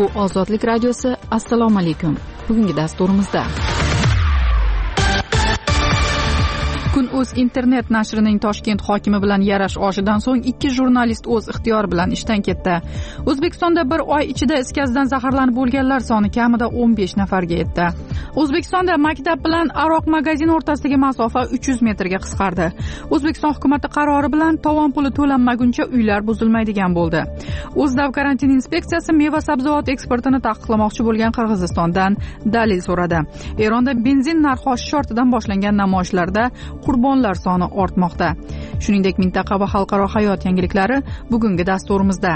Bu Ozodlik radiosi. Assalomu alaykum. Bugungi dasturimizda Kun.uz internet nashrining Toshkent hokimi bilan yarash oshidan so'ng 2 jurnalist o'z ixtiyori bilan ishdan ketdi. O'zbekistonda bir oy ichida is gazidan zaharlanib o'lganlar soni kamida 15 nafarga yetdi. O'zbekistonda maktab bilan aroq magazini o'rtasidagi masofa 300 metrga qisqardi. O'zbekiston hukumatı qarori bilan tovon puli to'lanmaguncha uylar buzilmaydigan bo'ldi. O'zdav karantin inspeksiyasi meva sabzavot eksportini taqiqlamoqchi bo'lgan Qirg'izistondan dalil so'radi. Eronda benzin narxi oshish ortidan boshlangan namoyishlarda qurbonlar soni ortmoqda. Shuningdek, mintaqa va xalqaro hayot yangiliklari bugungi dasturimizda.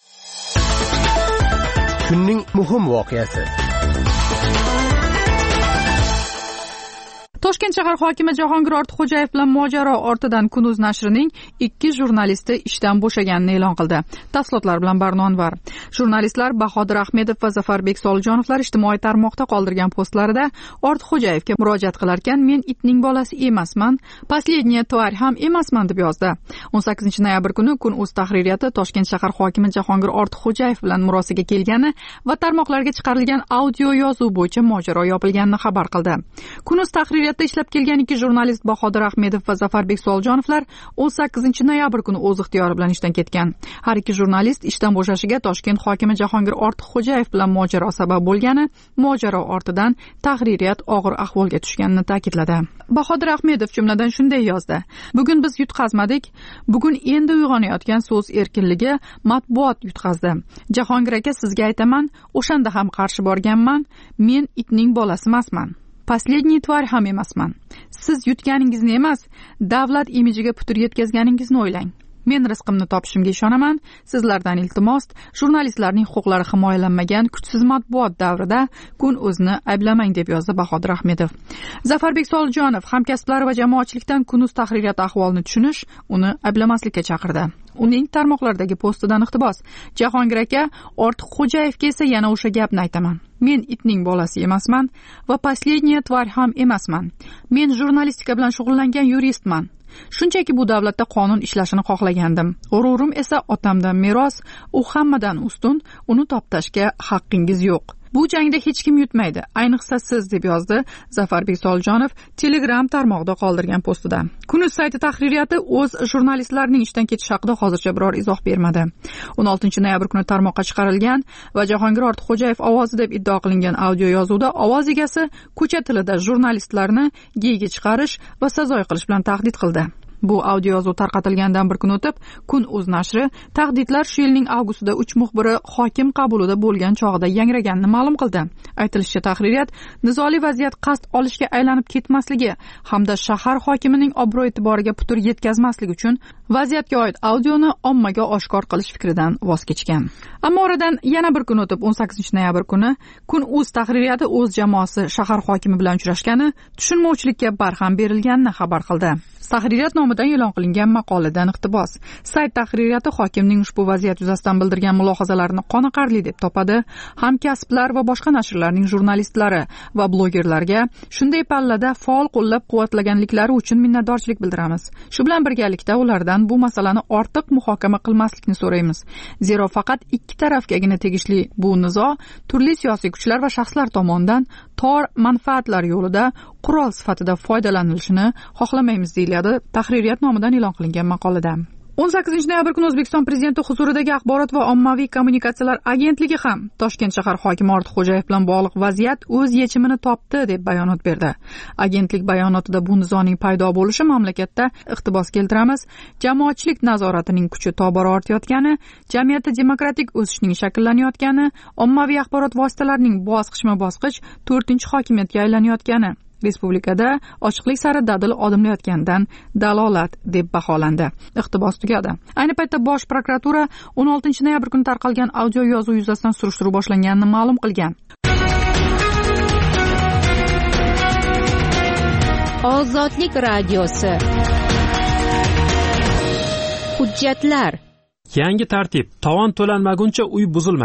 Kunning muhim voqeasi. Toshkent shahar hokimi Jahongir Ortiqxo'jayev bilan mojaro ortidan Kun.uz nashrining 2 jurnalisti ishdan bo'shaganini e'lon qildi. Tafsilotlar bilan Barno Anvar. Jurnalistlar Bahodir Ahmedov va Zafarbek Solijonovlar ijtimoiy tarmoqda qoldirgan postlarida Ortiqxo'jayevga murojaat qilarkan, men itning bolasi emasman, последняя тварь ham emasman deb yozdi. 18-noyabr kuni Kun.uz tahririyati Toshkent shahar hokimi Jahongir Ortiqxo'jayev bilan murosaaga kelgani va tarmoqlarga chiqarilgan audio yozuv bo'yicha mojaro yopilganini xabar qildi. Kun.uz tahririyati ishlab kelgan 2 jurnalist Bahodir Ahmedov va Zafarbek Solijonovlar 18-noyabr kuni o'z ixtiyori bilan ishdan ketgan. Har 2 jurnalist ishdan bo'shashiga Toshkent hokimi Jahongir Ortiqxo'jayev bilan mojaro sabab bo'lgani, mojaro ortidan tahririyat og'ir ahvolga tushganini ta'kidladi. Bahodir Ahmedov jumladan shunday yozdi: "Bugun biz yutqazmadik. Bugun endi uyg'onayotgan so'z erkinligi matbuot yutqazdi. Jahongir aka, sizga aytaman, o'shanda ham qarshi borganman. Men itning bolasi emasman. Последний тварь ham emasman. Siz yutganingizni emas, davlat imijiga putur yetkazganingizni o'ylang. Men rizqimni topishimga ishonaman. Sizlardan iltimos, jurnalistlarning huquqlari himoyalanmagan kuchsiz matbuot davrida Kun.uz'ni ayblamang", deb yozdi Bahodir Ahmedov. Zafarbek Solijonov hamkasblari va jamoatchilikdan Kun.uz tahririyati ahvolini tushunish, uni ayblamaslikka chaqirdi. Uning tarmoqlardagi postidan iqtibos: "Jahongir aka, Ortiqxo'jayevga esa yana o'sha gapni aytaman. Men itning bolasi emasman va последняя тварь ham emasman. Men jurnalistika bilan shug'ullangan yuristman. Shunchaki bu davlatda qonun ishlashini xohlagandim. G'ururim esa otamdan meros, u hammadan ustun, uni toptashga haqqingiz yo'q. Bu jangda hech kim yutmaydi, ayniqsa siz", deb yozdi Zafarbek Solijonov Telegram tarmog'ida qoldirgan postida. Kun.uz sayti tahririyati o'z jurnalistlarining ishdan ketishi haqida hozircha biror izoh bermadi. 16-noyabr kuni tarmoqqa chiqarilgan va Jahongir Ortiqxo'jayev ovozi deb iddao qilingan audio yozuvda ovoz egasi ko'cha tilida jurnalistlarni geyga chiqarish va sazoy qilish bilan tahdid qildi. Bu audio yozuv tarqatilgandan bir kun o'tib, Kun.uz nashri tahdidlar shu yilning avgustida 3 muxbiri hokim qabulida bo'lgan chog'ida yangraganini ma'lum qildi. Aytilishicha, tahririyat nizoli vaziyat qasd olishga aylanib ketmasligi hamda shahar hokimining obro'-e'tiboriga putur yetkazmaslik uchun vaziyatga oid audioni ommaga oshkor qilish fikridan voz kechgan. Ammo oradan yana bir kun o'tib, 18-noyabr kuni Kun.uz tahririyati o'z jamoasi shahar hokimi bilan uchrashgani, tushunmovchilikka barham berilganini xabar qildi. Tahririyat nomidan e'lon qilingan maqoladan iqtibos. Sayt tahririyati hokimning ushbu vaziyat yuzasidan bildirgan mulohazalarini qoniqarli deb topadi. Hamkasblar va boshqa nashrlarning jurnalistlari va blogerlarga shunday pallada faol qo'llab-quvvatlaganliklari uchun minnatdorchilik bildiramiz. Shu bilan birgalikda ulardan bu masalani ortiq muhokama qilmaslikni so'raymiz. Zero faqat ikki tarafgagina tegishli bu nizo turli siyosiy kuchlar va shaxslar tomonidan tor manfaatlar yo'lida qurol sifatida foydalanilishini xohlamaymiz, deyiladi tahririyat nomidan e'lon qilingan maqolada. 18-noyabr kuni O'zbekiston prezidenti huzuridagi Axborot va ommaviy kommunikatsiyalar agentligi ham Toshkent shahar hokimi Ortiqxo'jayev bilan bog'liq vaziyat o'z yechimini topdi deb bayonot berdi. Agentlik bayonotida bu nizoning paydo bo'lishi mamlakatda, iqtibos keltiramiz, jamoatchilik nazoratining kuchi tobora ortayotgani, jamiyatda demokratik o'sishning shakllanayotgani, ommaviy axborot vositalarining bosqichma-bosqich 4-hokimiyatga aylanayotgani, respublikada ochiqlik sari dadil odimlayotgandan dalolat deb baholandi. Iqtibos tugadi. Ayni paytda Bosh prokuratura 16-noyabr kuni tarqalgan audio yozuv yuzasidan surishtiruv boshlanganini ma'lum qilgan. Ozodlik radiosi. Hujjatlar. Yangi tartib: tovon to'lanmaguncha uy buzilmaydi.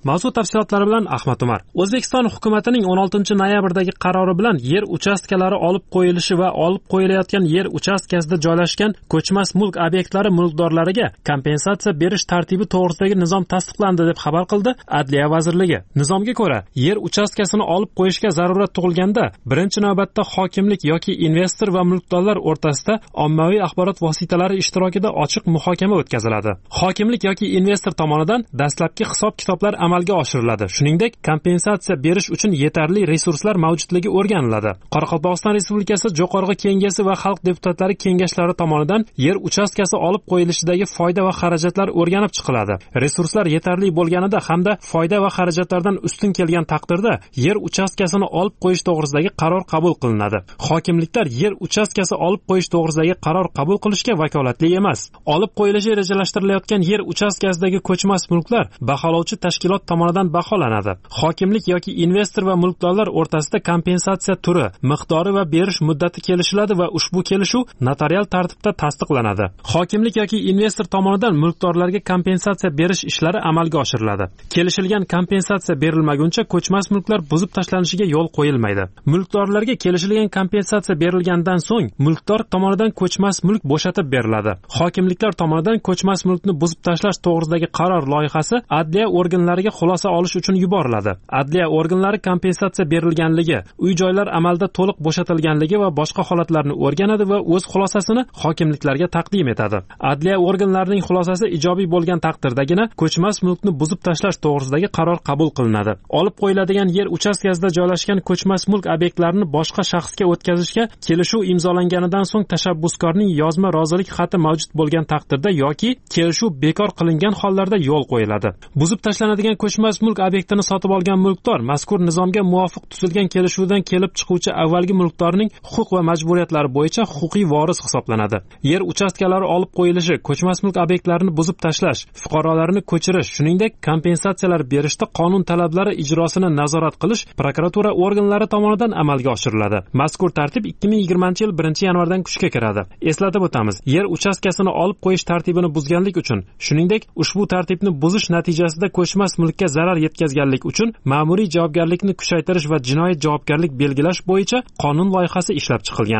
Mavzu tafsilotlari bilan Ahmad Umar. O'zbekiston hukumatining 16-noyabrdagi qarori bilan yer uchastkalari olib qo'yilishi va olib qo'yilayotgan yer uchastkasida joylashgan ko'chmas mulk obyektlari mulkdorlariga kompensatsiya berish tartibi to'g'risidagi nizom tasdiqlandi deb xabar qildi Adliya vazirligi. Nizomga ko'ra, yer uchastkasini olib qo'yishga zarurat tug'ilganda, birinchi navbatda hokimlik yoki investor va mulkdorlar o'rtasida ommaviy axborot vositalari ishtirokida ochiq muhokama o'tkaziladi. Hokimlik yoki investor tomonidan dastlabki hisob-kitoblar amalga oshiriladi. Shuningdek, kompensatsiya berish uchun yetarli resurslar mavjudligi o'rganiladi. Qoraqalpog'iston Respublikasi Jo'qorg'i Kengashi va Xalq deputatlari kengashlari tomonidan yer uchastkasi olib qo'yilishidagi foyda va xarajatlar o'rganib chiqiladi. Resurslar yetarli bo'lganida hamda foyda va xarajatlardan ustun kelgan taqdirda yer uchastkasini olib qo'yish to'g'risidagi qaror qabul qilinadi. Hokimliklar yer uchastkasi olib qo'yish to'g'risidagi qaror qabul qilishga vakolatli emas. Olib qo'yilishi rejalashtirilayotgan yer uchastkasidagi ko'chmas mulklar baholovchi tashkilot tomonidan baholanadi. Hokimlik yoki investor va mulkdorlar o'rtasida kompensatsiya turi, miqdori va berish muddati kelishiladi va ushbu kelishuv notarial tartibda tasdiqlanadi. Hokimlik yoki investor tomonidan mulkdorlarga kompensatsiya berish ishlari amalga oshiriladi. Kelishilgan kompensatsiya berilmaguncha ko'chmas mulklar buzib tashlanishiga yo'l qo'yilmaydi. Mulkdorlarga kelishilgan kompensatsiya berilgandan so'ng mulkdor tomonidan ko'chmas mulk bo'shatib beriladi. Hokimliklar tomonidan ko'chmas mulkni buzib tashlash to'g'risidagi qaror loyihasi adliya organlariga xulosa olish uchun yuboriladi. Adliya organlari kompensatsiya berilganligi, uy-joylar amalda to'liq bo'shatilganligi va boshqa holatlarni o'rganadi va o'z xulosasini hokimliklarga taqdim etadi. Adliya organlarining xulosasi ijobiy bo'lgan taqdirdagina ko'chmas mulkni buzib tashlash to'g'risidagi qaror qabul qilinadi. Olib qo'yiladigan yer uchastkasida joylashgan ko'chmas mulk obyektlarini boshqa shaxsga o'tkazishga kelishuv imzolanganidan so'ng tashabbuskorning yozma rozilik xati mavjud bo'lgan taqdirda yoki kelishuv bekor qilingan hollarda yo'l qo'yiladi. Buzib tashlanadigan ko'chmas mulk obyektini sotib olgan mulkdor mazkur nizomga muvofiq tuzilgan kelishuvdan kelib chiquvchi avvalgi mulkdorning huquq va majburiyatlari bo'yicha huquqiy voris hisoblanadi. Yer uchastkalari olib qo'yilishi, ko'chmas mulk obyektlarini buzib tashlash, fuqarolarni ko'chirish, shuningdek kompensatsiyalar berishda qonun talablari ijrosini nazorat qilish prokuratura organlari tomonidan amalga oshiriladi. Mazkur tartib 2020-yil 1-yanvardan kuchga kiradi. Eslatib o'tamiz, yer uchastkasini olib qo'yish tartibini buzganlik uchun, shuningdek, ushbu tartibni buzish natijasida ko'chmas mulkka zarar yetkazganlik uchun ma'muriy javobgarlikni kuchaytirish va jinoiy javobgarlik belgilash bo'yicha qonun loyihasi ishlab chiqilgan.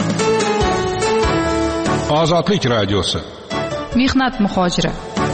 Ozodlik radiosi. Mehnat muhojiri.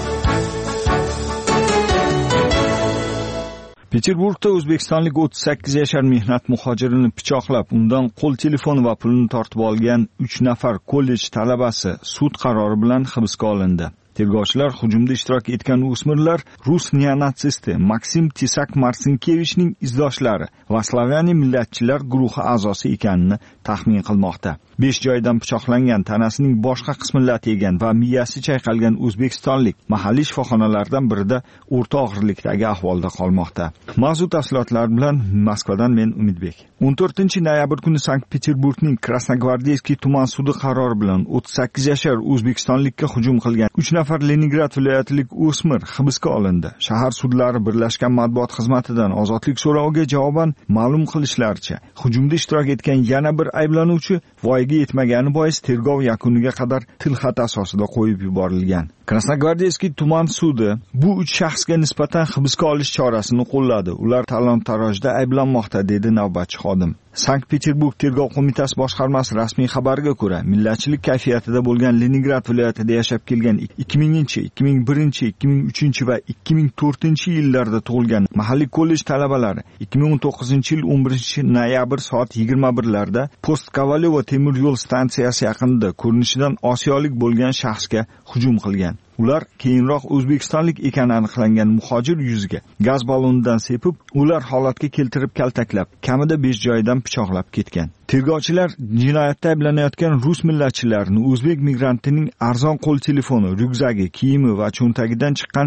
Peterburgda o'zbekistonlik 38 yashar mehnat muhojirini pichoqlab, undan qo'l telefoni va pulini tortib olgan 3 nafar kollej talabasi sud qarori bilan hibsga olindi. Tergovchilar hujumda ishtirok etgan o'smirlar rus neonatsisti Maksim Tesak-Marsinkevichning izdoshlari va Slaveniya millatchilar guruhi a'zosi ekanini taxmin qilmoqda. 5 joydan pichoqlangan, tanasining boshqa qismi lat yegan va miyasi chayqalgan o'zbekistonlik mahalliy shifoxonalardan birida o'rta og'irlikdagi ahvolda qolmoqda. Mavzu tafsilotlari bilan Moskvadan men Umidbek. 14-noyabr kuni Sankt-Peterburgning Krasnogvardeyskiy tuman sudi qarori bilan 38 yashar o'zbekistonlikka hujum qilgan 3 nafar Leningrad viloyatilik o'smir hibsga olindi. Shahar sudlari birlashgan matbuot xizmatidan ozodlik so'roviga javoban ma'lum qilishlaricha, hujumda ishtirok etgan yana bir ayblanuvchi voyaga yetmagani bois tergov yakuniga qadar tilxat asosida qo'yib yuborilgan. Krasnogvardeyskiy tuman sudi bu 3 shaxsga nisbatan hibsga olish chorasini qo'lladi. Ular talon-tarojda ayblanmoqda, dedi navbatchi xodim. Sankt-Peterburg tergov qo'mitasi boshqarmasi rasmiy xabariga ko'ra, millatchilik kayfiyatida bo'lgan Leningrad viloyatida yashab kelgan 2000-chi, 2001-chi, 2003-chi va 2004-yillarda tug'ilgan mahalliy kollej talabalari 2019-yil 11-noyabr soat 21larda Post-Kovalyovo temir yo'l stansiyasi yaqinida ko'rinishidan osiyolik bo'lgan shaxsga hujum qilgan. Ular keyinroq o'zbekistonlik ekani aniqlangan muhojir yuziga gaz ballonidan sepib, ular holatga keltirib kaltaklab, kamida 5 joydan pichoqlab ketgan. Tergovchilar jinoyatda ayblanayotgan rus millatchilarini o'zbek migrantining arzon qo'l telefoni, ryukzagi, kiyimi va cho'ntagidan chiqqan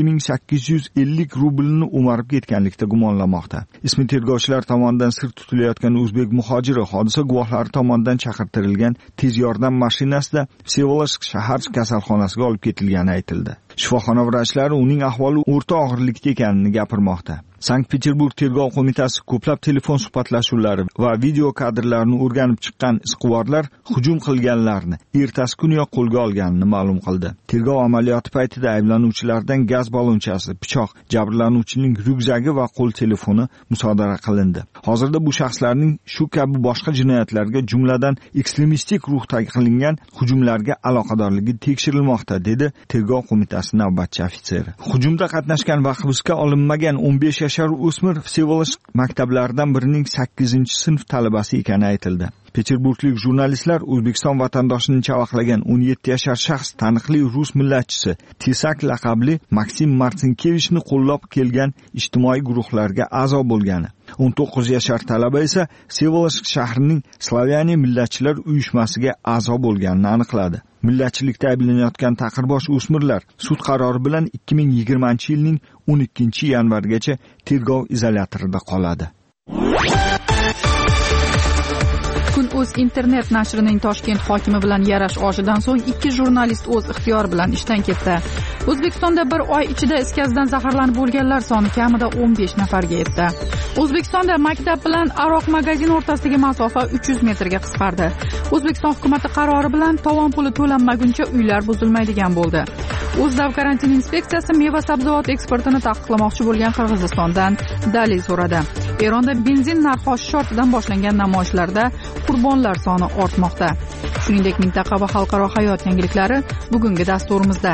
7850 rublni o'marib ketganlikda gumonlamoqda. Ismi tergovchilar tomonidan sir tutilayotgan o'zbek muhojiri hodisa guvohlari tomonidan chaqirtirilgan tez yordam mashinasida Vsevolodsk shahar kasalxonasiga olib ketilgani aytildi. Shifoxona vrachlari uning ahvoli o'rta og'irlikda ekanini gapirmoqda. Sankt-Peterburg tergov qo'mitasi ko'plab telefon suhbatlashuvlari va video kadrlarni o'rganib chiqqan izquvarlar hujum qilganlarni ertasi kuniyoq qo'lga olganini ma'lum qildi. Tergov amaliyoti paytida ayblanuvchilardan gaz ballonchasi, pichoq, jabrlanuvchining ryukzagi va qo'l telefoni musodara qilindi. Hozirda bu shaxslarning shu kabi boshqa jinoyatlarga, jumladan ekstremistik ruhda qilingan hujumlarga aloqadorligi tekshirilmoqda, dedi tergov qo'mitasi navbatchi ofitseri. Hujumda qatnashgan va hibsga olinmagan 15 yashar o'smir Vsevolodsk maktablaridan birining 8-sinf talabasi ekani aytildi. Peterburglik jurnalistlar O'zbekiston vatandoshini chavaqlagan 17 yashar shaxs taniqli rus millatchisi Tesak laqabli Maksim Martinkevichni qo'llab kelgan ijtimoiy guruhlarga a'zo bo'lgani, 19 yashar talaba esa Vsevolodsk shahrining Slavyaniya millatchilar uyushmasiga a'zo bo'lganini aniqladi. Millatchilikda ayblanayotgan taqirbosh o'smirlar sud qarori bilan 2020-yilning 12-yanvarigacha tergov izolyatorida qoladi. Kun.uz internet nashrining Toshkent hokimi bilan yarash oshidan so'ng 2 jurnalist o'z ixtiyori bilan ishdan ketdi. O'zbekistonda bir oy ichida is gazidan zaharlanib o'lganlar soni kamida 15 nafarga yetdi. O'zbekistonda maktab bilan aroq magazin o'rtasidagi masofa 300 metrga qisqardi. O'zbekiston hukumatı qarori bilan tovon puli to'lanmaguncha uylar buzilmaydigan bo'ldi. O'zdav karantin inspeksiyasi meva sabzavot eksportini taqiqlamoqchi bo'lgan Qirg'izistondan dalil so'radi. Eronda benzin narxi oshish ortidan boshlangan namoyishlarda qurbonlar soni ortmoqda. Shuningdek, mintaqa va xalqaro hayot yangiliklari bugungi dasturimizda.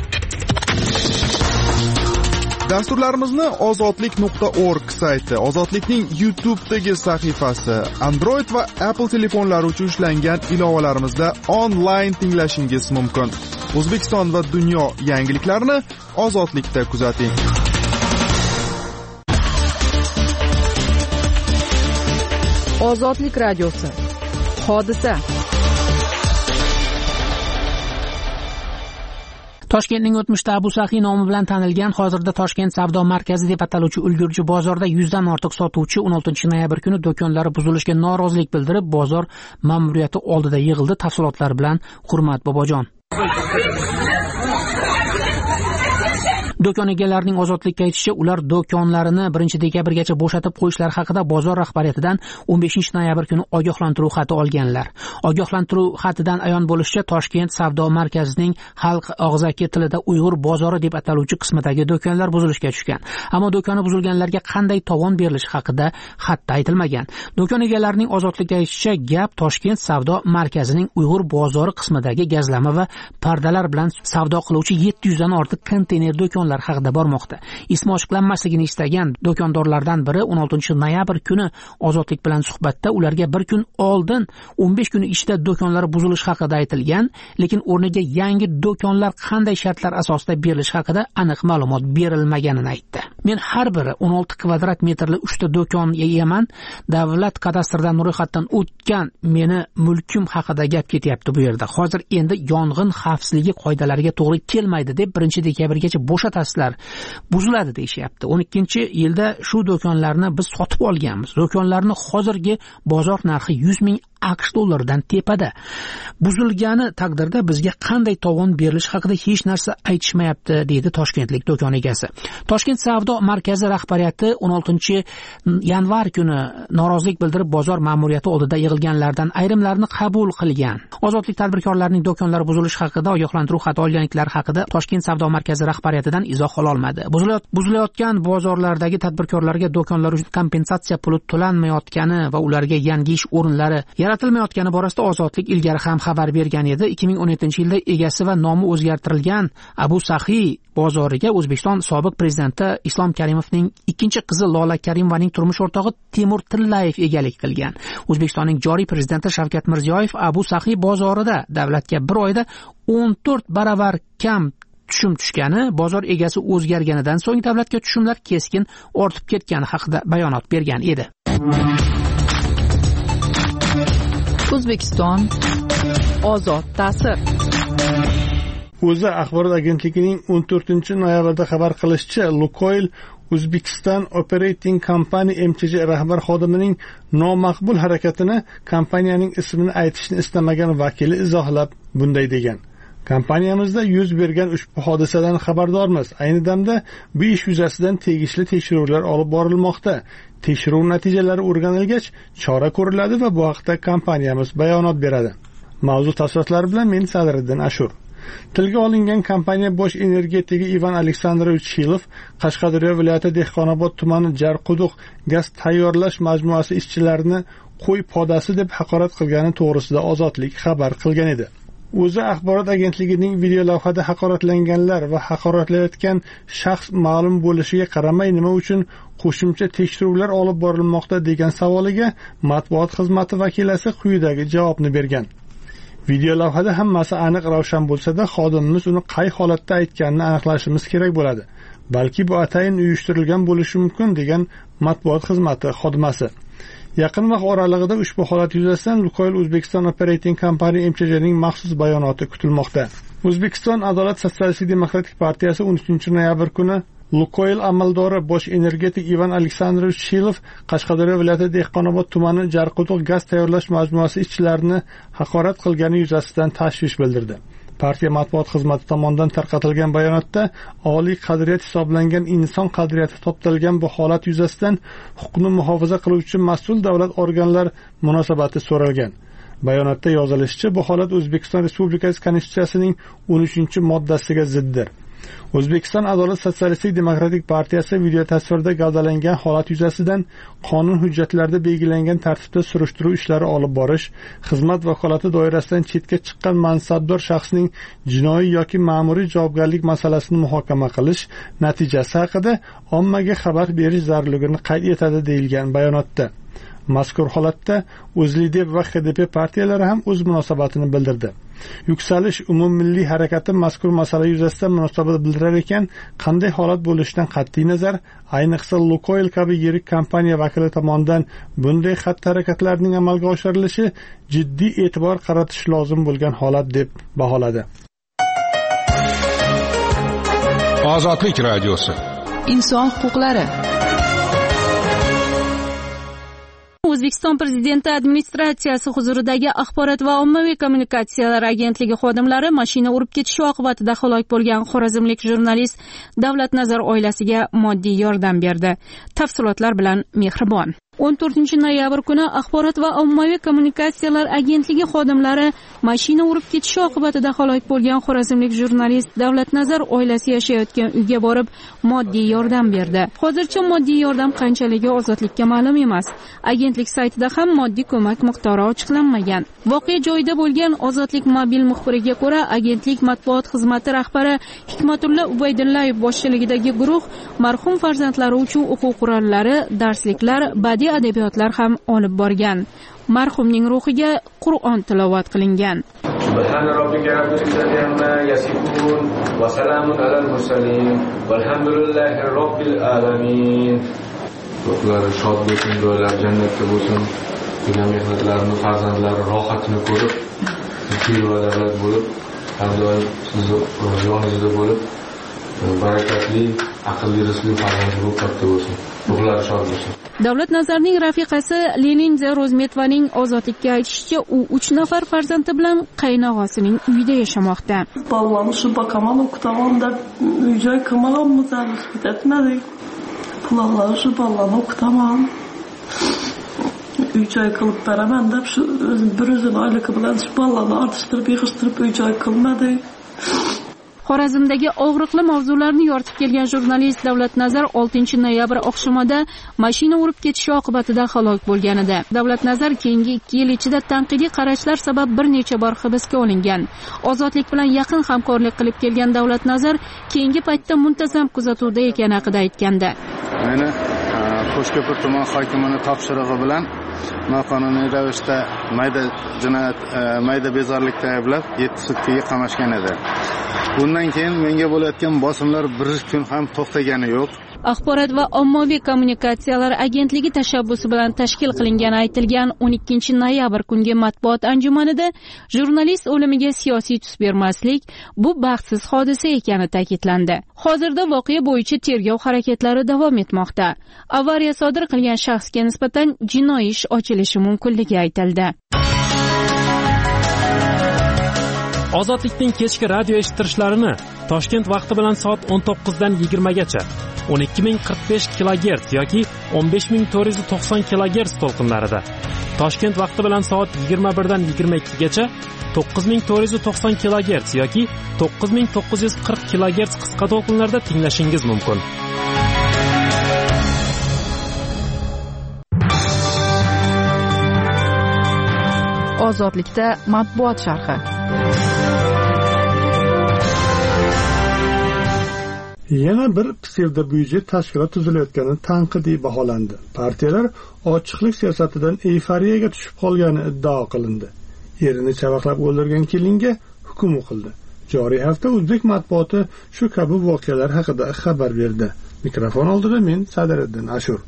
Dasturlarimizni ozodlik.org sayti, Ozodlikning YouTube'dagi sahifasi, Android va Apple telefonlari uchun ishlangan ilovalarimizda onlayn tinglashingiz mumkin. O'zbekiston va dunyo yangiliklarini Ozodlikda kuzating. Ozodlik radiosi. Hodisa. Toshkentning o'tmishda Abu Saxiy nomi bilan tanilgan, hozirda Toshkent savdo markazi deb ataluvchi ulgurji bozorda 100 dan ortiq sotuvchi 16 noyabr kuni do'konlari buzilishiga norozilik bildirib, bozor ma'muriyati oldida yig'ildi. Tafsilotlar bilan Hurmat Bobojon. Do'kon egalarining Ozodlikka aytishicha, ular do'konlarini 1-dekabrgacha bo'shatib qo'yishlari haqida bozor rahbariyatidan 15-noyabr kuni ogohlantiruv xati olganlar. Ogohlantiruv xatidan ayon bo'lishicha, Toshkent savdo markazining xalq og'zaki tilida Uyg'ur bozori deb ataluvchi qismidagi do'konlar buzilishga tushgan. Ammo do'koni buzilganlarga qanday tovon berilishi haqida xatda aytilmagan. Do'kon egalarining Ozodlikka aytishicha, gap Toshkent savdo markazining Uyg'ur bozori qismidagi gazlama va pardalar bilan savdo qiluvchi 700 dan ortiq konteyner do'kon haqida bormoqda. Ismi ochiqlanmasligini istagan do'kondorlardan biri 16-noyabr kuni Ozodlik bilan suhbatda ularga bir kun oldin 15 kun ichida do'konlar buzilishi haqida aytilgan, lekin o'rniga yangi do'konlar qanday shartlar asosida berilishi haqida aniq ma'lumot berilmaganini aytdi. Men har biri 16 kvadrat metrli 3 ta do'kon egaman. Davlat kadastrdan ro'yxatdan o'tgan meni mulkim haqida gap ketyapti bu yerda. Hozir endi yong'in xavfsizligi qoidalariga to'g'ri kelmaydi deb 1-dekabrgacha bo'shatasizlar, buziladi deyishyapti. 12-yilda shu do'konlarni biz sotib olganmiz. Do'konlarni hozirgi bozor narxi 100 ming AQSh dollaridan tepada. Buzilgani taqdirda bizga qanday tovon berilishi haqida hech narsa aytishmayapti, deydi toshkentlik do'kon egasi. Toshkent savdo markazi rahbariyati 16-yanvar kuni norozilik bildirib, bozor ma'muriyati oldida yig'ilganlardan ayrimlarini qabul qilgan. Ozodlik tadbirkorlarining do'konlari buzilishi haqida ogohlantiruv xati olganliklari haqida Toshkent savdo markazi rahbariyatidan izoh ola olmadi. Buzilayotgan bozorlardagi tadbirkorlarga do'konlar uchun kompensatsiya puli to'lanmayotgani va ularga yangi ish o'rinlari yaratilmayotgani borasida Ozodlik ilgari ham xabar bergan edi. 2017-yilda egasi va nomi o'zgartirilgan Abu Saxiy bozoriga O'zbekiston sobiq prezidenti Islom Karimovning ikkinchi qizi Lola Karimovaning turmush o'rtog'i Temur Tillayev egalik qilgan. O'zbekistonning joriy prezidenti Shavkat Mirziyoyev Abu Saxiy bozorida davlatga bir oyda 14 baravar kam tushum tushgani, bozor egasi o'zgarganidan so'ng davlatga tushumlar keskin ortib ketgani haqida bayonot bergan edi. O'zbekiston ozod ta'sir. O'zA axborot agentligining 14-noyabrda xabar qilishicha, Lukoil Uzbekistan Operating Company MCJ rahbar xodimining nomaqbul harakatini kompaniyaning ismini aytishni istamagan vakili izohlab bunday degan: Kompaniyamizda yuz bergan ushbu hodisadan xabardormiz. Ayni damda bu ish yuzasidan tegishli tekshiruvlar olib borilmoqda. Tekshiruv natijalari o'rganilgach, chora ko'riladi va bu haqda kompaniyamiz bayonot beradi. Mavzu tafsilotlari bilan men Sadriddin Ashur. Tilga olingan kompaniya bosh energetigi Ivan Aleksandrovich Shilov Qashqadaryo viloyati Dehqonobod tumani Jarquduq gaz tayyorlash majmuasi ishchilarini qo'y podasi deb haqorat qilgani to'g'risida Ozodlik xabar qilgan edi. O'zA axborot agentligining video lavhada haqoratlanganlar va haqoratlayotgan shaxs ma'lum bo'lishiga qaramay nima uchun qo'shimcha tekshiruvlar olib borilmoqda degan savoliga matbuot xizmati vakilasi quyidagi javobni bergan. Video lavhada hammasi aniq ravshan bo'lsa-da, xodimimiz uni qay holatda aytganini aniqlashimiz kerak bo'ladi. Balki bu atayin uyushtirilgan bo'lishi mumkin degan matbuot xizmati xodimasi. Yaqin vaqt oralig'ida ushbu holat yuzasidan Lukoil Uzbekistan Operating Company MCJning maxsus bayonoti kutilmoqda. O'zbekiston Adolat Sotsialistik Demokratik partiyasi 13 noyabr kuni Lukoil amaldori bosh energetik Ivan Aleksandrovich Shilov Qashqadaryo viloyati Dehqonobod tumani Jarquduq gaz tayyorlash majmuasi ishchilarini haqorat qilgani yuzasidan tashvish bildirdi. Partiya matbuot xizmati tomonidan tarqatilgan bayonotda oliy qadriyat hisoblangan inson qadriyati toptalgan bu holat yuzasidan huquqni muhofaza qiluvchi mas'ul davlat organlari munosabati so'ralgan. Bayonotda yozilishicha, bu holat O'zbekiston Respublikasi Konstitutsiyasining 13-moddasiga ziddir. O'zbekiston Adolat Sotsialistik Demokratik partiyasi video tasvirda gavdalangan holat yuzasidan qonun hujjatlarida belgilangan tartibda surishtiruv ishlari olib borish, xizmat vakolati doirasidan chetga chiqqan mansabdor shaxsning jinoiy yoki ma'muriy javobgarlik masalasini muhokama qilish natijasi haqida ommaga xabar berish zarurligini qayd etadi deyilgan bayonotda. Mazkur holatda O'zLiDeP va HDP partiyalari ham o'z munosabatini bildirdi. Yuksalish umummilliy harakati mazkur masala yuzasidan munosabat bildirar ekan, qanday holat bo'lishidan qat'iy nazar, ayniqsa Lukoil kabi yirik kompaniya vakili tomonidan bunday xatti-harakatlarning amalga oshirilishi jiddiy e'tibor qaratish lozim bo'lgan holat deb baholadi. Ozodlik radiosi. Inson huquqlari. O'zbekiston Prezidenti administratsiyasi huzuridagi Axborot va ommaviy kommunikatsiyalar agentligi xodimlari mashina urib ketishi oqibatida halok bo'lgan xorazmlik jurnalist Davlatnazar oilasiga moddiy yordam berdi. Tafsilotlar bilan Mehribon. 14 noyabr kuni Axborot va ommaviy kommunikatsiyalar agentligi xodimlari mashina urib ketishi oqibatida halok bo'lgan xorazmlik jurnalist Davlatnazar oilasi yashayotgan uyga borib moddiy yordam berdi. Hozircha moddiy yordam qanchaligi Ozodlikka ma'lum emas. Agentlik saytida ham moddiy ko'mak miqdori ochiqlanmagan. Voqea joyida bo'lgan Ozodlik mobil muxbiriga ko'ra, agentlik matbuot xizmati rahbari Hikmatulla Ubaydullayev boshchiligidagi guruh marhum farzandlari uchun o'quv qurollari, darsliklar, badiiy adabiyotlar ham olib borgan. Marhumning ruhiga Qur'on tilovat qilingan. Subhana robbika robbil izzati amma yasifun va salamun alal mursalin valhamdulillahi robbil alamin. Ruhlari shod bo'lsin, joylari jannatda bo'lsin. Degan mehnatlarini farzandlari rohatini ko'rib, tinch va davlat bo'lib, har doim sizni yoningizda bo'lib, barakatli, aqlli, rizqli farzand bo'lib katta bo'lsin. Ruhlari shod bo'lsin. Davlatnazarning rafiqasi Leninza Rozmetovaning Ozodlikka aytishicha, u 3 nafar farzandi bilan qaynog'asining uyida yashamoqda. Ballarni shu bakaman o'qitaman deb uy-joy qilmaganmiz, ketmadik. Pulallar shu ballarni o'qitaman. Uy-joy qilib beraman deb shu bir o'zini oyligi bilan shu ballarni ortishtirib, yig'ishtirib uy-joy qilmadik. Xorazmdagi og'riqli mavzularni yoritib kelgan jurnalist Davlatnazar 6 noyabr oqshomida mashina urib ketishi oqibatida halok bo'lgan edi. Davlatnazar keyingi 2 yil ichida tanqidiy qarashlar sabab bir necha bor hibsga olingan. Ozodlik bilan yaqin hamkorlik qilib kelgan Davlatnazar keyingi paytda muntazam kuzatuvda ekani haqida aytgandi. Meni Qo'shko'pir tuman hokimining topshirig'i bilan noqonuniy ravishda mayda bezorlikda ayblab 7 sutkaga qamashgan edi. Bundan keyin menga bo'layotgan bosimlar bir kun ham to'xtagani yo'q. Axborot va ommaviy kommunikatsiyalar agentligi tashabbusi bilan tashkil qilingani aytilgan 12 noyabr kungi matbuot anjumanida jurnalist o'limiga siyosiy tus bermaslik bu baxtsiz hodisa ekani ta'kidlandi. Hozirda voqea bo'yicha tergov harakatlari davom etmoqda. Avariya sodir qilgan shaxsga nisbatan jinoiy ish ochilishi mumkinligi aytildi. Ozodlikning kechki radio eshittirishlarini Toshkent vaqti bilan soat 19 dan 20 gacha 12045 kHz yoki 15490 kHz to'lqinlarida, Toshkent vaqti bilan soat 21 dan 22 gacha 9490 kHz yoki 9940 kHz qisqa to'lqinlarda tinglashingiz mumkin. Ozodlikda matbuot sharhi. Yana bir psevdobudjet tashkilot tuzilayotgani tanqidiy baholandi. Partiyalar ochiqlik siyosatidan euforiyaga tushib qolgani iddao qilindi. Erini chavaqlab o'ldirgan kelinga hukm o'qildi. Joriy hafta o'zbek matbuoti shu kabi voqealar haqida xabar berdi. Mikrofon oldida men Sadiriddin Ashur.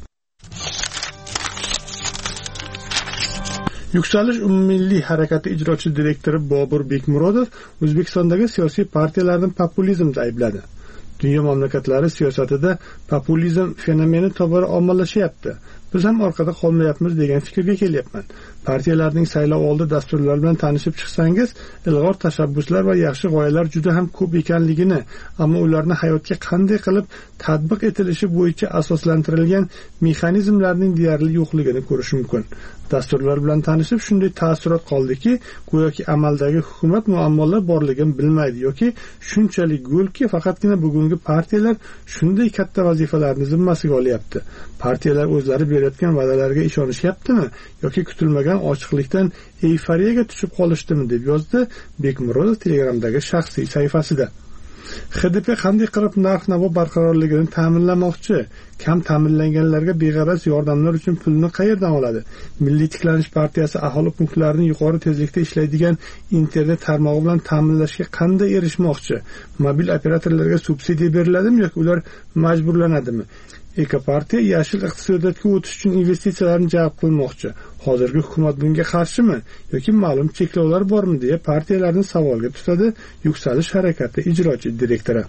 Yuksalish umummilliy harakati ijrochi direktori Bobur Bekmurodov O'zbekistondagi siyosiy partiyalarni populizmda aybladi. Dunyo mamlakatlari siyosatida populizm fenomeni tobora ommalashyapti. Biz ham orqada qolmayapmiz degan fikrga kelyapman. Partiyalarning saylovoldi dasturlari bilan tanishib chiqsangiz, ilg'or tashabbuslar va yaxshi g'oyalar juda ham ko'p ekanligini, ammo ularni hayotga qanday qilib tatbiq etilishi bo'yicha asoslantirilgan mexanizmlarning deyarli yo'qligini ko'rish mumkin. Dasturlar bilan tanishib shunday ta'ssurot qoldiki, go'yoki amaldagi hukumat muammolar borligini bilmaydi yoki shunchalik go'lki faqatgina bugungi partiyalar shunday katta vazifalarni zimmasiga olyapti. Partiyalar o'zlari berayotgan va'dalarga ishonishyaptimi yoki kutilmagan ochiqlikdan euforiyaga tushib qolishdimi deb yozdi Bekmurodov Telegramdagi shaxsiy sahifasida. HDP qanday qilib narx-navo barqarorligini ta'minlamoqchi? Kam ta'minlanganlarga beg'araz yordamlar uchun pulni qayerdan oladi? Milliy tiklanish partiyasi aholi punktlarini yuqori tezlikda ishlaydigan internet tarmog'i bilan ta'minlashga qanday erishmoqchi? Mobil operatorlarga subsidiya beriladimi yoki ular majburlanadimi? Ekopartiya yashil iqtisodiyotga o'tish uchun investitsiyalarni jalb qilmoqchi. Hozirgi hukumat bunga qarshimi yoki ma'lum cheklovlar bormi deya partiyalarni savolga tutadi Yuksalish harakati ijrochi direktori.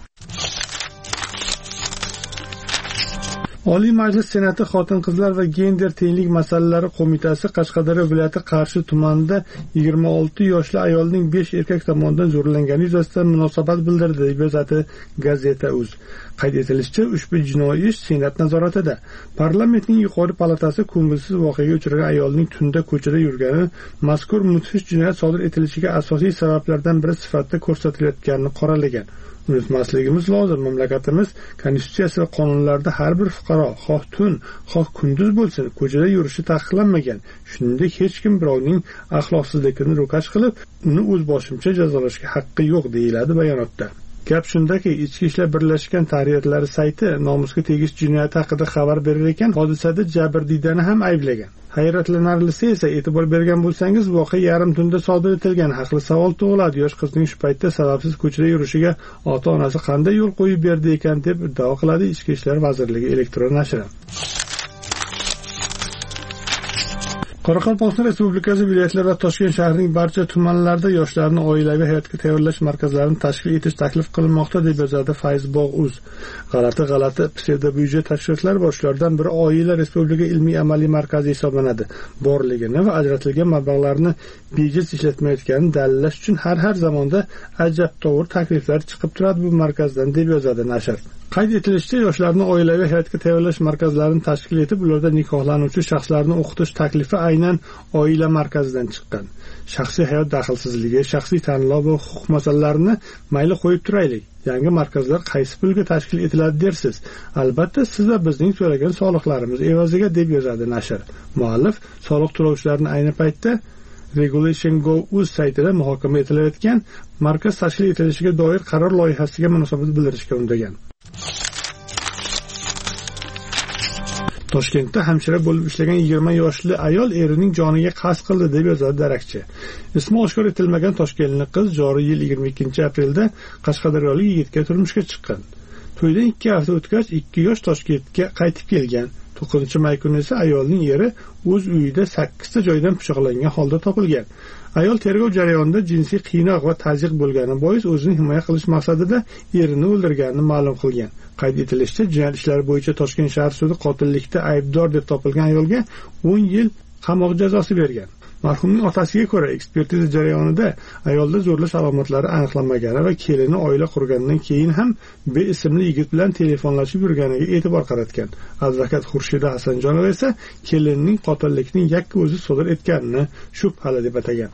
Oliy Majlis Senati Xotin-qizlar va gender tenglik masalalari qo'mitasi Qashqadaryo viloyati Qarshi tumanida 26 yoshli ayolning 5 erkak tomonidan zo'rlangani yuzasidan munosabat bildirdi deb yozadi Gazeta.uz. Qayd etilishicha, ushbu jinoiy ish Senat nazoratida. Parlamentning yuqori palatasi ko'ngilsiz voqeaga uchragan ayolning tunda ko'chada yurgani mazkur mudhish jinoyat sodir etilishiga asosiy sabablardan biri sifatida ko'rsatilayotganini qoralagan. Unutmasligimiz lozim, mamlakatimiz konstitutsiyasi va qonunlarida har bir fuqaro xoh tun, xoh kunduz bo'lsin, ko'chada yurishi taqiqlanmagan. Shuningdek, hech kim birovning axloqsizligini ro'kash qilib, uni o'z boshimcha jazolashga haqqi yo'q deyiladi bayonotda. Gap shundaki, Ichki ishlar birlashgan tahriyatlari sayti nomusga tegish jinoyati haqida xabar berar ekan, hodisada jabrdiydani ham ayblagan. Hayratlanarlisi esa, e'tibor bergan bo'lsangiz, voqea yarim tunda sodir etilgan. Haqli savol tug'iladi, yosh qizning shu paytda sababsiz ko'chada yurishiga ota-onasi qanday yo'l qo'yib berdi ekan deb iddao qiladi Ichki ishlar vazirligi elektron nashri. Qoraqalpog'iston Respublikasi viloyatlar va Toshkent shahrining barcha tumanlarida yoshlarni oilaviy hayotga tayyorlash markazlarini tashkil etish taklif qilinmoqda deb yozadi Facebook'uz. G'alati psevdobudjet tashkilotlari va shulardan biri Oila Respublika ilmiy amaliy markazi hisoblanadi. Borligini va ajratilgan mablag'larni bejiz ishlatmayotganini dalillash uchun har zamonda ajabtovur takliflar chiqib turadi bu markazdan deb yozadi nashr. Qayd etilishicha, yoshlarni oilaviy hayotga tayyorlash markazlarini tashkil etib, ularda nikohlanuvchi shaxslarni o'qitish taklifi aynan oila markazidan chiqqan. Shaxsiy hayot daxlsizligi, shaxsiy tanlov va huquq masalalarini mayli qo'yib turaylik. Yangi markazlar qaysi pulga tashkil etiladi dersiz? Albatta, siz va bizning to'lagan soliqlarimiz evaziga deb yozadi nashr. Muallif soliq to'lovchilarni ayni paytda Regulation.go.uz saytida muhokama etilayotgan markaz tashkil etilishiga doir qaror loyihasiga munosabat bildirishga undagan. Toshkentda hamshira bo'lib ishlagan 20 yoshli ayol erining joniga qasd qildi deb yozadi darakchi. Ismi oshkor etilmagan toshkentlik qiz joriy yil 22-aprelda Qashqadaryolik yigitga turmushga chiqqan. To'ydan 2 hafta o'tgach 2 yosh Toshkentga qaytib kelgan. 9-may kuni esa ayolning eri o'z uyida 8 ta joydan pichoqlangan holda topilgan. Ayol tergov jarayonida jinsiy qiynoq va tazyiq bo'lgani bois o'zini himoya qilish maqsadida erini o'ldirganini ma'lum qilgan. Qayd etilishicha, jinoyat ishlari bo'yicha Toshkent shahar sudi qotillikda aybdor deb topilgan ayolga 10 yil qamoq jazosi bergan. Marhumning otasiga ko'ra, ekspertiza jarayonida ayolda zo'rlash alomatlari aniqlanmagani va kelini oila qurgandan keyin ham B ismli yigit bilan telefonlashib yurganiga e'tibor qaratgan. Advokat Xurshida Hasanjonova esa kelinining qotillikni yakka o'zi sodir etganini shubhali deb atagan.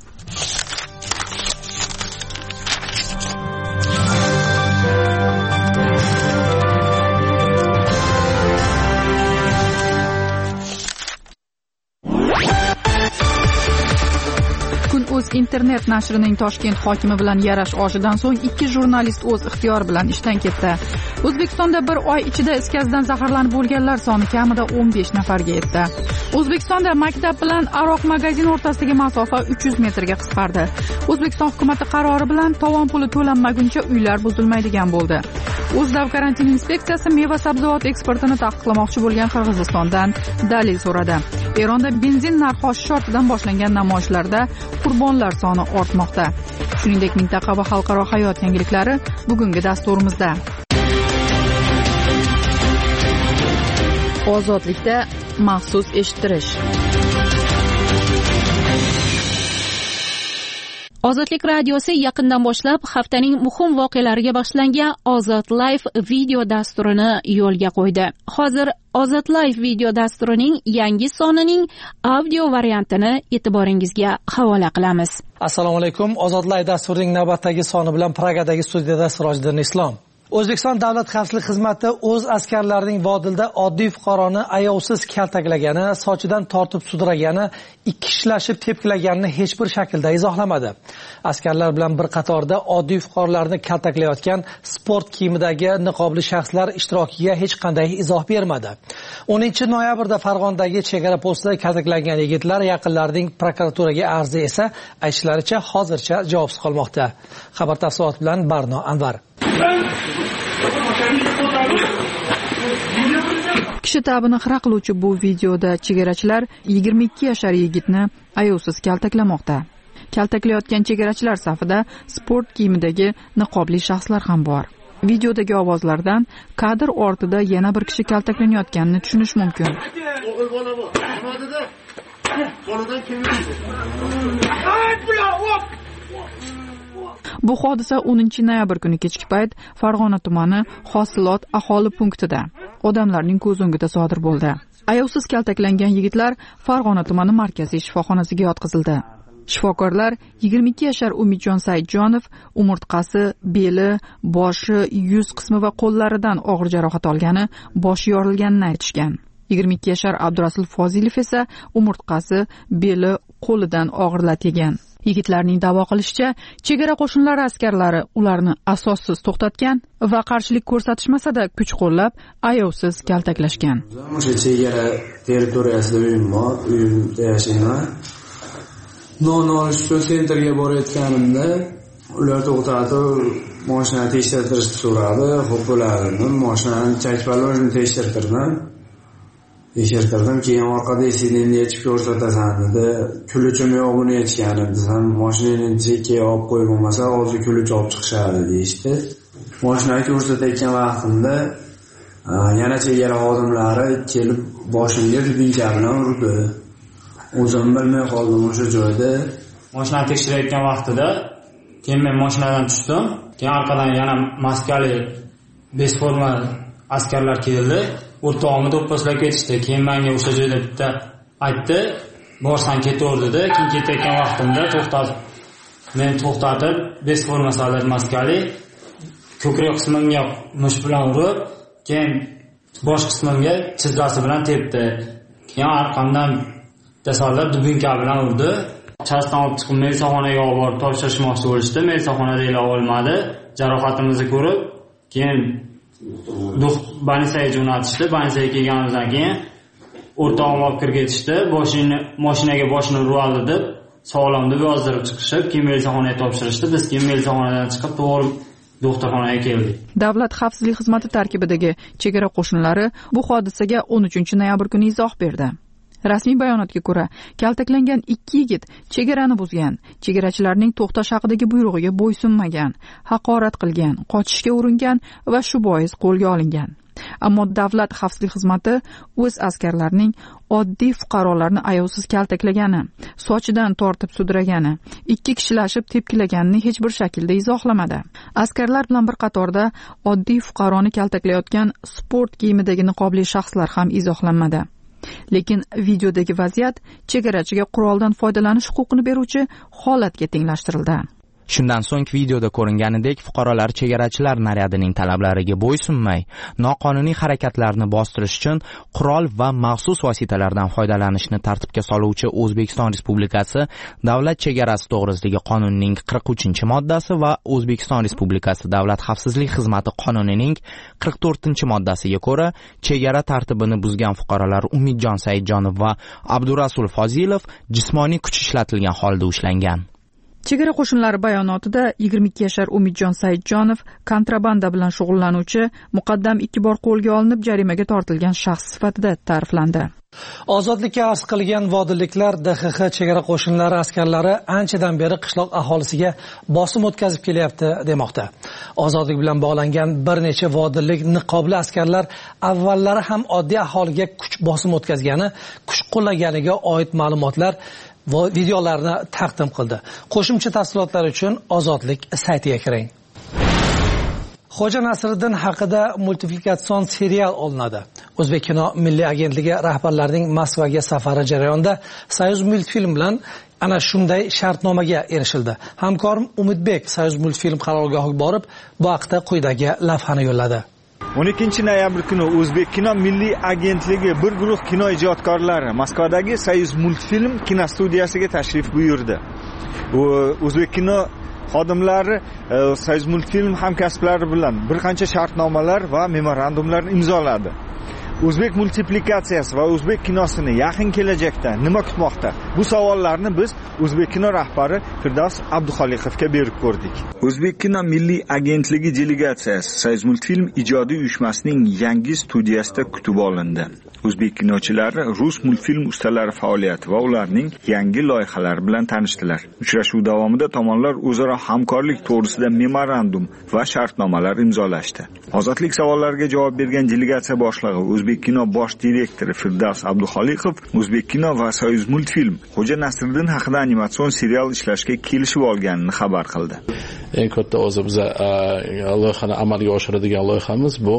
Internet nashrining Toshkent hokimi bilan yarash oshidan so'ng 2 jurnalist o'z ixtiyori bilan ishdan ketdi. O'zbekistonda bir oy ichida is gazidan zaharlanib bo'lganlar soni kamida 15 nafarga yetdi. O'zbekistonda maktab bilan aroq magazin o'rtasidagi masofa 300 metrga qisqardi. O'zbekiston hukumatı qarori bilan tovon puli to'lanmaguncha uylar buzilmaydigan bo'ldi. O'zdav karantin inspeksiyasi meva-sabzavot eksportini taqiqlamoqchi bo'lgan Qirg'izistondan dalil so'radi. Eronda benzin narxi oshish ortidan boshlangan namoyishlarda qurbonlar soni ortmoqda. Shuningdek, mintaqa va xalqaro hayot yangiliklari bugungi dasturimizda. Ozodlikda maxsus eshittirish. Ozodlik radiosi yaqindan boshlab haftaning muhim voqealariga bag'ishlangan Ozod Live video dasturini yo'lga qo'ydi. Hozir Ozod Live video dasturining yangi sonining audio variantini e'tiboringizga havola qilamiz. Assalomu alaykum. Ozod Live dasturining navbatdagi soni bilan Pragadagi studiyada Sirojiddin Islom. O'zbekiston Davlat xavfsizlik xizmati o'z askarlarining Vodilda oddiy fuqaroni ayovsiz kaltaklagani, sochidan tortib sudragani, ikkishilashib tepkilaganini hech bir shaklda izohlamadi. Askarlar bilan bir qatorda oddiy fuqarolarni kaltaklayotgan sport kiyimidagi niqobli shaxslar ishtirokiga hech qanday izoh bermadi. 10-noyabrda Farg'onadagi chegara postida kaltaklangan yigitlar yaqinlarining prokuraturaga arzi esa aytishlaricha hozircha javobsiz qolmoqda. Xabar tafsiloti bilan Barno Anvar. Kishi ta'bini xira qiluvchi bu videoda chegarachilar 22 yashar yigitni ayovsiz kaltaklamoqda. Kaltaklayotgan chegarachilar safida sport kiyimidagi niqobli shaxslar ham bor. Videodagi ovozlardan kadr ortida yana bir kishi kaltaklanayotganini tushunish mumkin. Bu hodisa 10-noyabr kuni kechki payt Farg'ona tumani Hosilot aholi punktida odamlarning ko'z o'ngida sodir bo'ldi. Ayovsiz kaltaklangan yigitlar Farg'ona tumani markaziy shifoxonasiga yotqizildi. Shifokorlar 22 yashar Umidjon Saidjonov umurtqasi, beli, boshi, yuz qismi va qo'llaridan og'ir jarohat olgani, boshi yorilganini aytishgan. 22 yashar Abdurasul Fozilov esa umurtqasi, beli, qo'lidan og'ir lat yegan. Yigitlarning da'vo qilishicha, chegara qo'shinlari askarlari ularni asossiz to'xtatgan va qarshilik ko'rsatishmasa-da kuch qo'llab, ayovsiz kaltaklashgan. O'sha chegara territoriyasida uyimda yashayman. Non olish uchun sentrga borayotganimda ular to'xtatib, mashinani tekshirtirishni so'radi. Xo'p bo'ladi. Mashinani chakbalojini tekshirtirdim. Keyin orqada esidingni yechib ko'rsatasan dedi. Kuluchim yo'q buni yechganim desam, mashinani chekkaga olib qo'yib bo'lmasa, hozir kuluch olib chiqishadi deyishdi. Mashinani ko'rsatayotgan vaqtimda yana chegara xodimlari kelib boshimga dubinka bilan urdi. O'zim bilmay qoldim o'sha joyda. Mashinani tekshirayotgan vaqtida keyin men mashinadan tushdim. Keyin orqadan yana maskali besforma askarlar keldi. O'rtog'imni do'pposlab ketishdi. Keyin menga o'sha joyda bitta aytdi, "Borsan ketaver" dedi. Keyin ketayotgan vaqtimda to'xtatib, besforma solib maskali ko'krak qismimga mush bilan urib, keyin bosh qismimga chizgasi bilan tepdi. Keyin orqamdan tasolib dubinka bilan urdi. Chastdan olib chiqib melisaxonaga olib borib topshirishmoqchi bo'lishdi. Melisaxonada ila olmadi. Jarohatimizni ko'rib, keyin Banisaga jo'natishdi. Banisaga kelganimizdan keyin o'rtog'im olib kirib ketishdi. Mashinaga boshini urib oldi deb sog'lom deb yozdirib chiqishib, keyin melisaxonaga topshirishdi. Biz keyin melisaxonadan chiqib to'g'ri doktorxonaga keldik. Davlat xavfsizlik xizmati tarkibidagi chegara qo'shinlari bu hodisaga 13-noyabr kuni izoh berdi. Rasmiy bayonotga ko'ra, kaltaklangan 2 yigit chegarani buzgan, chegarachilarning to'xtash haqidagi buyrug'iga bo'ysunmagan, haqorat qilgan, qochishga uringan va shu bois qo'lga olingan. Ammo davlat xavfsizlik xizmati o'z askarlarining oddiy fuqarolarni ayovsiz kaltaklagani, sochidan tortib sudragani, 2 kishilashib tepkilaganini hech bir shaklda izohlamadi. Askarlar bilan bir qatorda oddiy fuqaroni kaltaklayotgan sport kiyimidagi niqobli shaxslar ham izohlanmadi. Lekin videodagi vaziyat chegarachiga quroldan foydalanish huquqini beruvchi holatga tenglashtirildi. Shundan so'ng videoda ko'ringanidek fuqarolar chegarachilar naryadining talablariga bo'ysunmay, noqonuniy harakatlarni bostirish uchun qurol va maxsus vositalardan foydalanishni tartibga soluvchi O'zbekiston Respublikasi Davlat chegarasi to'g'risidagi qonunning 43-moddasi va O'zbekiston Respublikasi Davlat xavfsizlik xizmati qonunining 44-moddasiga ko'ra chegara tartibini buzgan fuqarolar Umidjon Saidjonov va Abdurasul Fozilov jismoniy kuch ishlatilgan holda ushlangan. Chegara qo'shinlari bayonotida 22 yashar Umidjon Saidjonov kontrabanda bilan shug'ullanuvchi muqaddam 2 bor qo'lga olinib jarimaga tortilgan shaxs sifatida ta'riflandi. Ozodlikka arz qilgan vodilliklar DXX chegara qo'shinlari askarlari anchadan beri qishloq aholisiga bosim o'tkazib kelyapti demoqda. Ozodlik bilan bog'langan bir necha vodillik niqobli askarlar avvallari ham oddiy aholiga kuch bosim o'tkazgani, kuch qo'llaganiga oid ma'lumotlar videolarni taqdim qildi. Qo'shimcha tafsilotlar uchun Ozodlik saytiga kiring. Xo'ja Nasriddin haqida multiplikatsion serial olinadi. O'zbek kino milliy agentligi rahbarlarining Moskvaga safari jarayonida Soyuz multfilm bilan ana shunday shartnomaga erishildi. Hamkorim Umidbek Soyuz multfilm qarorgohiga borib, bu haqda quyidagi lavhani yo'lladi. 12 noyabr kuni O'zbek kino milliy agentligi bir guruh kino ijodkorlari Moskvadagi Soyuz multfilm kinostudiyasiga tashrif buyurdi. O'zbek kino xodimlari Soyuz multfilm hamkasblari bilan bir qancha shartnomalar va memorandumlar imzoladi. O'zbek multiplikatsiyasi va o'zbek kinosini yaqin kelajakda nima kutmoqda? Bu savollarni biz O'zbek kino rahbari Firdavs Abduxoliqovga berib ko'rdik. O'zbek kino milliy agentligi delegatsiyasi Soyuz multfilm ijodiy uyushmasining yangi studiyasida kutib olindi. O'zbek kinochilari rus multfilm ustalari faoliyati va ularning yangi loyihalari bilan tanishdilar. Uchrashuv davomida tomonlar o'zaro hamkorlik to'g'risida memorandum va shartnomalar imzolashdi. Ozodlik savollariga javob bergan delegatsiya boshlig'i O'zbek kino bosh direktori Firdavs Abduxoliqov O'zbek kino va Soyuz multfilm Xo'ja Nasriddin haqida animatsion serial ishlashga kelishib olganini xabar qildi. Eng katta o'zimiz loyihani amalga oshiradigan loyihamiz bu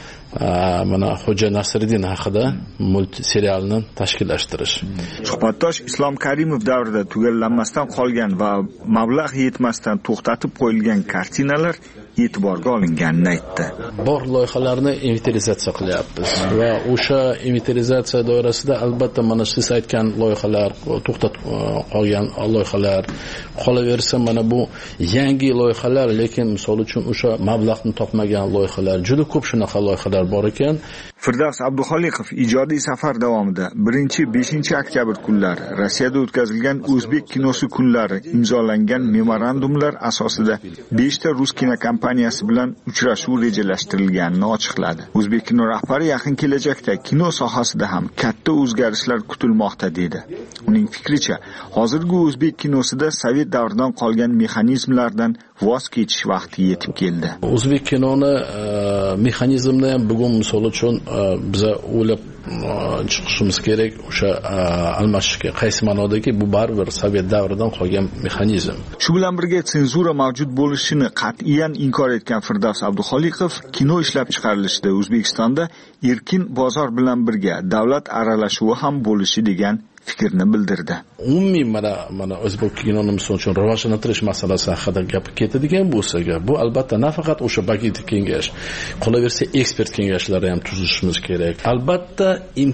mana Xo'ja Nasriddin haqida multserialni tashkillashtirish. Suhbatdosh Islom Karimov davrida tugallanmasdan qolgan va mablag' yetmasdan to'xtatib qo'yilgan kartinalar e'tiborga olinganini aytdi. Bor loyihalarni inventarizatsiya qilyapmiz va o'sha inventarizatsiya doirasida albatta mana siz aytgan loyihalar, to'xtatib qolgan loyihalar qolaversa, mana bu yangi loyihalar, lekin misol uchun o'sha mablag'ni topmagan loyihalar, juda ko'p shunaqa loyihalar bor ekan. Firdavs Abduxoliqov ijodiy safar davomida 1-5 oktyabr kunlari Rossiyada o'tkazilgan O'zbek kinosi kunlari imzolangan memorandumlar asosida 5 ta rus kinokompaniyasi bilan uchrashuv rejalashtirilganini ochiqladi. O'zbek kino rahbari yaqin kelajakda kino sohasida ham katta o'zgarishlar kutilmoqda dedi. Uning fikricha, hozirgi o'zbek kinosida sovet davridan qolgan mexanizmlardan voz kechish vaqti yetib keldi. O'zbek kinoni mexanizmda ham bugun misol uchun biza o'ylab chiqishimiz kerak, o'sha almashishga. Qaysi ma'nodaki bu baribir sovet davridan qolgan mexanizm. Shu bilan birga senzura mavjud bo'lishini qat'iyan inkor etgan Firdavs Abduxoliqov kino ishlab chiqarilishida O'zbekistonda erkin bozor bilan birga davlat aralashuvi ham bo'lishi degan fikrni bildirdi. Umumiy mana o'zbek kinoni misol uchun rivojlantirish masalasi haqida gap ketadigan bo'lsa, bu albatta nafaqat o'sha bag'it kengash, qolaversa ekspert kengashlari ham tuzishimiz kerak. Albatta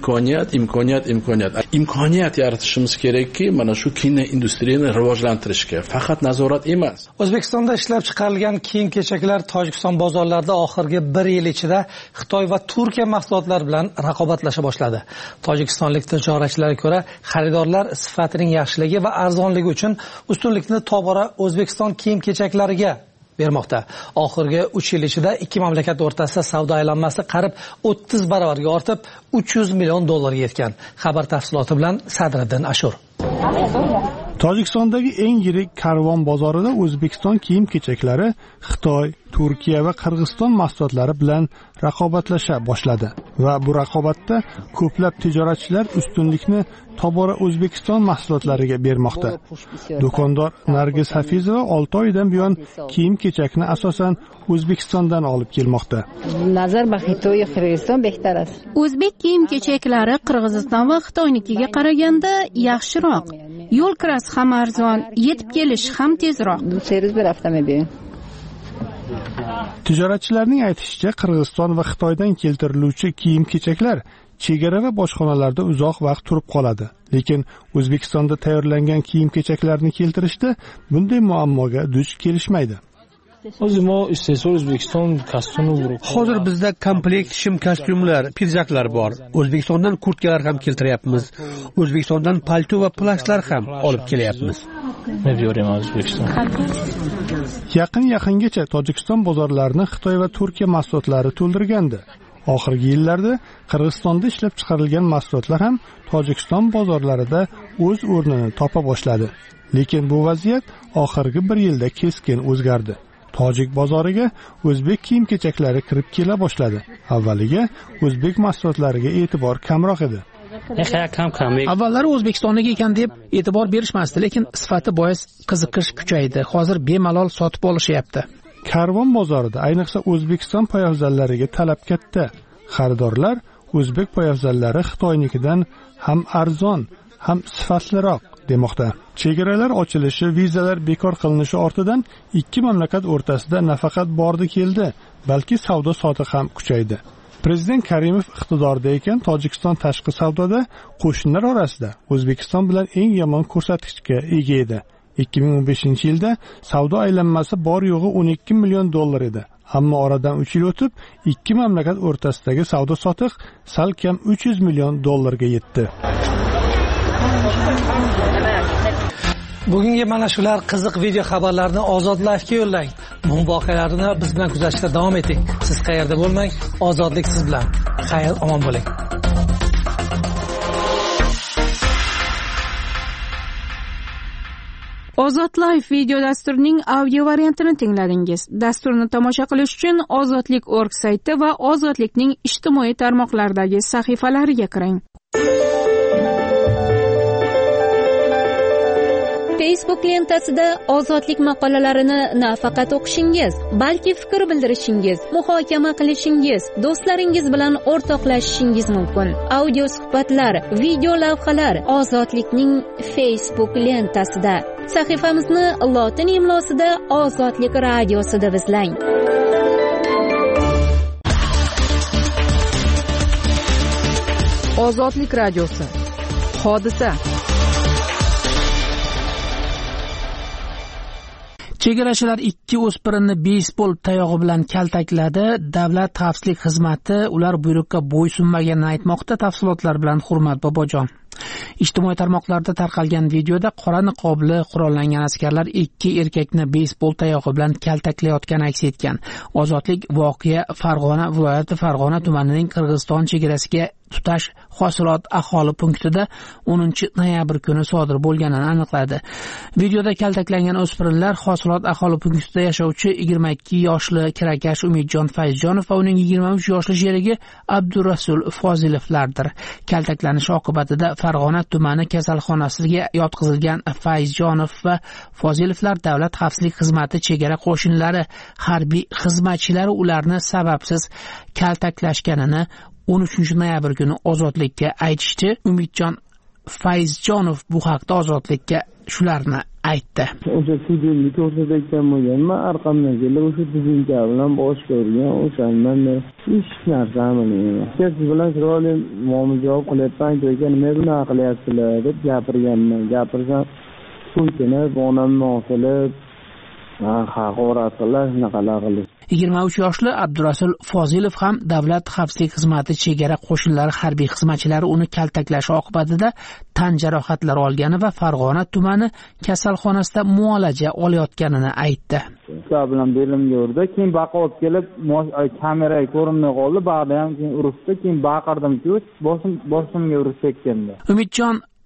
imkoniyat yaratishimiz kerakki, mana shu kino industriyani rivojlantirishga, faqat nazorat emas. O'zbekistonda ishlab chiqarilgan kiyim-kechaklar Tojikiston bozorlarida oxirgi 1 yil ichida Xitoy va Turkiya mahsulotlari bilan raqobatlasha boshladi. Tojikistonlik tijoratchilarga ko'ra, xaridorlar sifatining yaxshiligi va arzonligi uchun ustunlikni tobora O'zbekiston kiyim-kechaklariga bermoqda. Oxirgi 3 yil ichida ikki mamlakat o'rtasida savdo aylanmasi qarib 30 barobarga ortib, $300 million yetgan. Xabar tafsiloti bilan Sadriddin Ashur. Tojikistondagi eng yirik karvon bozorida O'zbekiston kiyim-kechaklari Xitoy, Turkiya va Qirg'iziston mahsulotlari bilan raqobatlasha boshladi va bu raqobatda ko'plab tijoratchilar ustunlikni tobora O'zbekiston mahsulotlariga bermoqda. Do'kondor Nargiz Hafizova 6 oydan buyon kiyim-kechakni asosan O'zbekistondan olib kelmoqda. O'zbek kiyim-kechaklari Qirg'iziston va Xitoynikiga qaraganda yaxshiroq. Yo'l kirasi ham arzon, yetib kelish ham tezroq. Tijoratchilarning aytishicha, Qirg'iziston va Xitoydan keltiriluvchi kiyim-kechaklar chegara va bojxonalarda uzoq vaqt turib qoladi. Lekin O'zbekistonda tayyorlangan kiyim-kechaklarni keltirishda bunday muammoga duch kelishmaydi. Hozir bizda komplekt shim kostyumlar, pidjaklar bor. O'zbekistondan kurtkalar ham keltiryapmiz. O'zbekistondan palto va plashlar ham olib kelyapmiz. Yaqingacha Tojikiston bozorlarini Xitoy va Turkiya mahsulotlari to'ldirgandi. Oxirgi yillarda Qirg'izistonda ishlab chiqarilgan mahsulotlar ham Tojikiston bozorlarida o'z o'rnini topa boshladi. Lekin bu vaziyat oxirgi 1 yilda keskin o'zgardi. Tojik bozoriga o'zbek kiyim-kechaklari kirib kela boshladi. Avvaliga o'zbek mahsulotlariga e'tibor kamroq edi. Avvallari O'zbekistonniki ekan deb e'tibor berishmasdi, lekin sifati bois qiziqish kuchaydi. Hozir bemalol sotib olishyapti. Karvon bozorida ayniqsa O'zbekiston poyafzallariga talab katta. Xaridorlar o'zbek poyafzallari Xitoynikidan ham arzon, ham sifatliroq demoqda. Chegaralar ochilishi, vizalar bekor qilinishi ortidan ikki mamlakat o'rtasida nafaqat bordi keldi, balki savdo sotiq ham kuchaydi. Prezident Karimov iqtidorda ekan, Tojikiston tashqi savdoda qo'shnilar orasida O'zbekiston bilan eng yomon ko'rsatkichga ega edi. 2015-yilda savdo aylanmasi bor yo'g'i 12 million dollar edi. Ammo oradan 3 yil o'tib, ikki mamlakat o'rtasidagi savdo sotiq salkam 300 million dollarga yetdi. Bugungi mana shular qiziq video xabarlarni Ozod Live'ga yo'llang. Bu voqealarni biz bilan kuzatishda davom eting. Siz qayerda bo'lmang, ozodlik siz bilan. Xayr, omon bo'ling. Ozod Live video dasturining audio variantini tingladingiz. Dasturni tomosha qilish uchun ozodlik.org sayti va Ozodlikning ijtimoiy tarmoqlardagi sahifalariga kiring. Facebook lentasida ozodlik maqolalarini nafaqat o'qishingiz, balki fikr bildirishingiz, muhokama qilishingiz, do'stlaringiz bilan o'rtoqlashishingiz mumkin. Audio suhbatlar, video lavhalar Ozodlikning Facebook lentasida. Sahifamizni lotin imlosida Ozodlik radiosida izlang. Ozodlik radiosi. Hodisa. Chegarachilar 2 o'spirinni beysbol tayog'i bilan kaltakladi. Davlat xavfsizlik xizmati ular buyruqqa bo'ysunmaganini aytmoqda. Tafsilotlar bilan Hurmat Bobojon. Ijtimoiy tarmoqlarda tarqalgan videoda qora niqobli qurollangan askarlar 2 erkakni beysbol tayog'i bilan kaltaklayotgani aks etgan. Ozodlik voqea Farg'ona viloyati Farg'ona tumanining Qirg'iziston chegarasiga tutash hosilot aholi punktida 10-noyabr kuni sodir bo'lganini aniqladi. Videoda kaltaklangan o'spirinlar hosilot aholi punktida yashovchi 22 yoshli kirakash Umidjon Fayzjonov va uning 23 yoshli sherigi Abdurasul Fozilovlardir. Kaltaklanish oqibatida Farg'ona tumani kasalxonasiga yotqizilgan Fayzjonov va Fozilovlar Davlat xavfsizlik xizmati chegara qo'shinlari harbiy xizmatchilari ularni sababsiz kaltaklashganini 13 noyabr kuni Ozodlikka aytishdi. Umidjon Fayzjonov bu haqda Ozodlikka shularni aytdi. O'sha videoni ko'rsatayotgan bo'lganman, orqamdan kelib o'sha tuzinka bilan bosh ko'rgan, o'shandan hech narsa bilmayman. Siz bilan chiroyli javob qilyapman, ekan nima bunaqa qilyapsizlar deb gapirganman. Gapirsam, so'kinib, onamni osilib, haqorat qilib, shunaqalar qildi. 23 yoshli Abdurasul Fozilov ham Davlat xavfsizlik xizmati chegara qo'shinlari harbiy xizmatchilari uni kaltaklashi oqibatida tan jarohatlari olgani va Farg'ona tumani kasalxonasida muolaja olayotganini aytdi. Ular bilan belimga urdi, keyin baqa olib kelib kameraga ko'rinmay qoldi, ba'da ham keyin urishdi, keyin baqirdim-ku, boshimga urib ketganda. Umidjon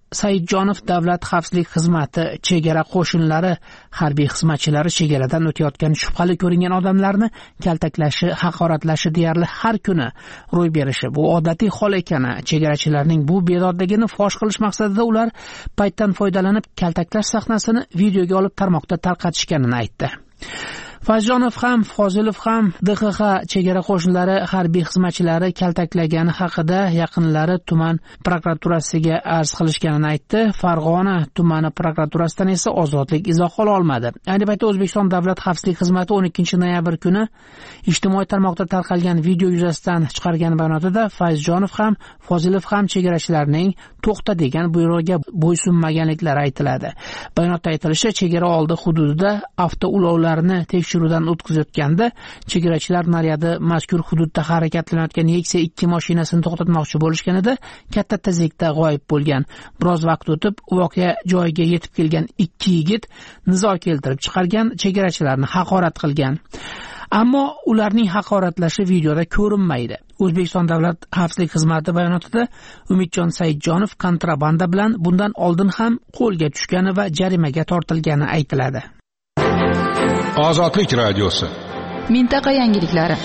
Saidjonov davlat xavfsizlik xizmati chegara qo'shinlari harbiy xizmatchilari chegaradan o'tayotgan shubhali ko'ringan odamlarni kaltaklashi, haqoratlashi deyarli har kuni ro'y berishi bu odatiy hol ekani, chegarachilarning bu bedodligini fosh qilish maqsadida ular paytdan foydalanib kaltaklash sahnasini videoga olib tarmoqda tarqatishganini aytdi. Fazjonov ham, Fozilov ham DXX chegara qo'shinlari harbiy xizmatchilari kaltaklagani haqida yaqinlari tuman prokuraturasiga arz qilishganini aytdi. Farg'ona tumani prokuraturasidan esa ozodlik izoh ola olmadi. Ayni paytda O'zbekiston davlat xavfsizlik xizmati 12 noyabr kuni ijtimoiy tarmoqda tarqalgan video yuzasidan chiqargan bayonotida Fazjonov ham, Fozilov ham chegarachilarning to'xta degan buyrug'iga bo'ysunmaganliklari aytiladi. Bayonotda aytilishicha, chegara oldi hududida avtoulovlarni tekshiruvdan o'tkazayotganda chegarachilar naryadi mazkur hududda harakatlanayotgan Nexia 2 mashinasini to'xtatmoqchi bo'lishganida katta tezlikda g'oyib bo'lgan. Biroz vaqt o'tib voqea joyiga yetib kelgan ikki yigit nizo keltirib chiqargan, chegarachilarni haqorat qilgan. Ammo ularning haqoratlashi videoda ko'rinmaydi. O'zbekiston davlat xavfsizlik xizmati bayonotida Umidjon Saidjonov kontrabanda bilan bundan oldin ham qo'lga tushgani va jarimaga tortilgani aytiladi. Ozodlik radiosi. Mintaqa yangiliklari.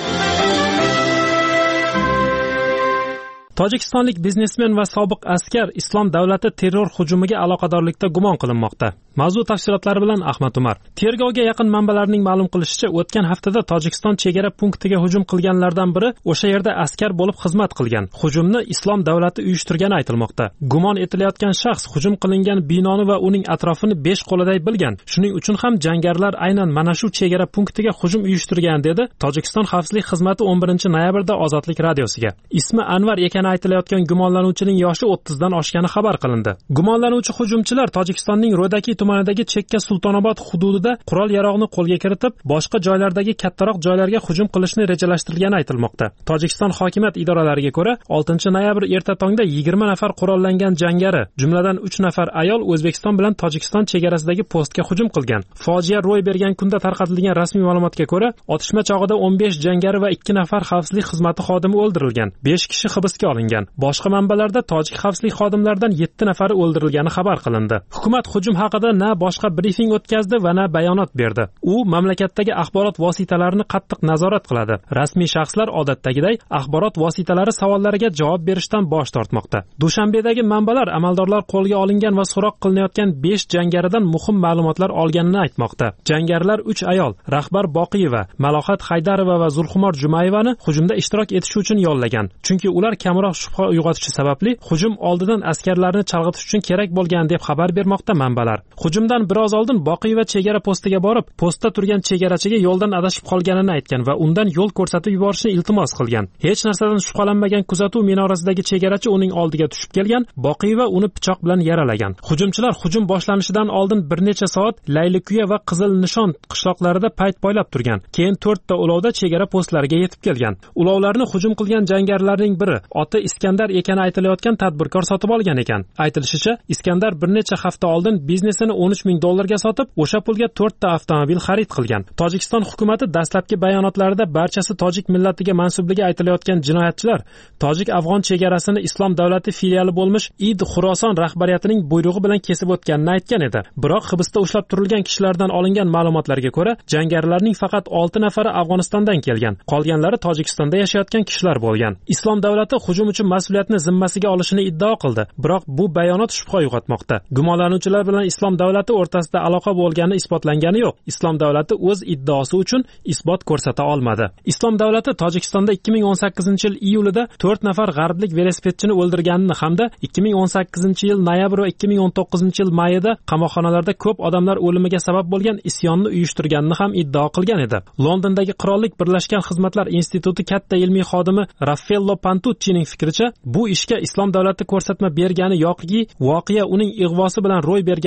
Tojikistonlik biznesmen va sobiq askar Islom davlati terror hujumiga aloqadorlikda gumon qilinmoqda. Mavzu tafsilotlari bilan Ahmad Umar. Tergovga yaqin manbalarning ma'lum qilishicha, o'tgan haftada Tojikiston chegara punktiga hujum qilganlardan biri o'sha yerda askar bo'lib xizmat qilgan. Hujumni Islom davlati uyushtirgani aytilmoqda. Gumon etilayotgan shaxs hujum qilingan binoni va uning atrofini 5 qo'liday bilgan. Shuning uchun ham jangarilar aynan mana shu chegara punktiga hujum uyushtirgan dedi Tojikiston xavfsizlik xizmati 11 noyabrda Ozodlik radiosiga. Ismi Anvar ekani aytilayotgan gumonlanuvchining yoshi 30 dan oshgani xabar qilindi. Gumonlanuvchi hujumchilar Tojikistonning Ro'daki tumanidagi Chekka Sultonobod hududida qurol-yarog'ni qo'lga kiritib, boshqa joylardagi kattaroq joylarga hujum qilishni rejalashtirgani aytilmoqda. Tojikiston hokimiyat idoralariga ko'ra, 6 noyabr erta tongda 20 nafar qurollangan jangari, jumladan 3 nafar ayol O'zbekiston bilan Tojikiston chegarasidagi postga hujum qilgan. Fojia ro'y bergan kunda tarqatilgan rasmiy ma'lumotga ko'ra, otishma chog'ida 15 jangari va 2 nafar xavfsizlik xizmati xodimi o'ldirilgan. 5 kishi hibsga olingan. Boshqa manbalarda tojik xavfsizlik xodimlaridan 7 nafari o'ldirilgani xabar qilindi. Hukumat hujum haqida na boshqa brifing o'tkazdi va na bayonot berdi. U mamlakatdagi axborot vositalarini qattiq nazorat qiladi. Rasmiy shaxslar odatdagiday axborot vositalari savollariga javob berishdan bosh tortmoqda. Dushanbedagi manbalar amaldorlar qo'lga olingan va so'roq qilinayotgan 5 jangaridan muhim ma'lumotlar olganini aytmoqda. Jangarilar 3 ayol, Rahbar Boqiyeva, Malohat Haydarova va Zulxumor Jumayevani hujumda ishtirok etish uchun yollagan. Chunki ular kamroq shubha uyg'otishi sababli hujum oldidan askarlarni chalg'itish uchun kerak bo'lgan deb xabar bermoqda manbalar. Hujumdan biroz oldin Boqiyeva chegara postiga borib, postda turgan chegarachiga yo'ldan adashib qolganini aytgan va undan yo'l ko'rsatib yuborishni iltimos qilgan. Hech narsadan shubhalanmagan kuzatuv minorasidagi chegarachi uning oldiga tushib kelgan, Boqiyeva uni pichoq bilan yaralagan. Hujumchilar hujum boshlanishidan oldin bir necha soat Laylikuya va Qizil Nishon qishloqlarida payt poylab turgan. Keyin 4 ta ulovda chegara postlariga yetib kelgan. Ulovlarni hujum qilgan jangarilarning biri oti Iskandar ekani aytilayotgan tadbirkor sotib olgan ekan. Aytilishicha, Iskandar bir necha hafta oldin biznesini $13,000 sotib, o'sha pulga 4 ta avtomobil xarid qilgan. Tojikiston hukumatı dastlabki bayonotlarida barchasi tojik millatiga mansubligi aytilayotgan jinoyatchilar tojik-afg'on chegarasini Islom davlati filiali bo'lmish Id Xuroson rahbariyatining buyrug'i bilan kesib o'tganini aytgan edi. Biroq hibsda ushlab turilgan kishilardan olingan ma'lumotlarga ko'ra, jangarilarning faqat 6 nafari Afg'onistondan kelgan, qolganlari Tojikistonda yashayotgan kishilar bo'lgan. Islom davlati hujum uchun mas'uliyatni zimmasiga olishini iddao qildi. Biroq bu bayonot shubha uyg'otmoqda. Gumonlanuvchilar bilan Islom davlati o'rtasida aloqa bo'lgani isbotlangani yo'q. Islom davlati o'z iddaosi uchun isbot ko'rsata olmadi. Islom davlati Tojikistonda 2018-yil iyulida 4 nafar g'arblik velosipedchini o'ldirganini hamda 2018-yil noyabr va 2019-yil mayida qamoqxonalarda ko'p odamlar o'limiga sabab bo'lgan isyonni uyushtirganini ham iddao qilgan edi. Londondagi Qirollik Birlashgan Xizmatlar instituti katta ilmiy xodimi Raffaello Pantuccining fikricha, bu ishga Islom davlati ko'rsatma bergani yoki voqea uning ig'vosi bilan ro'y berganini isbot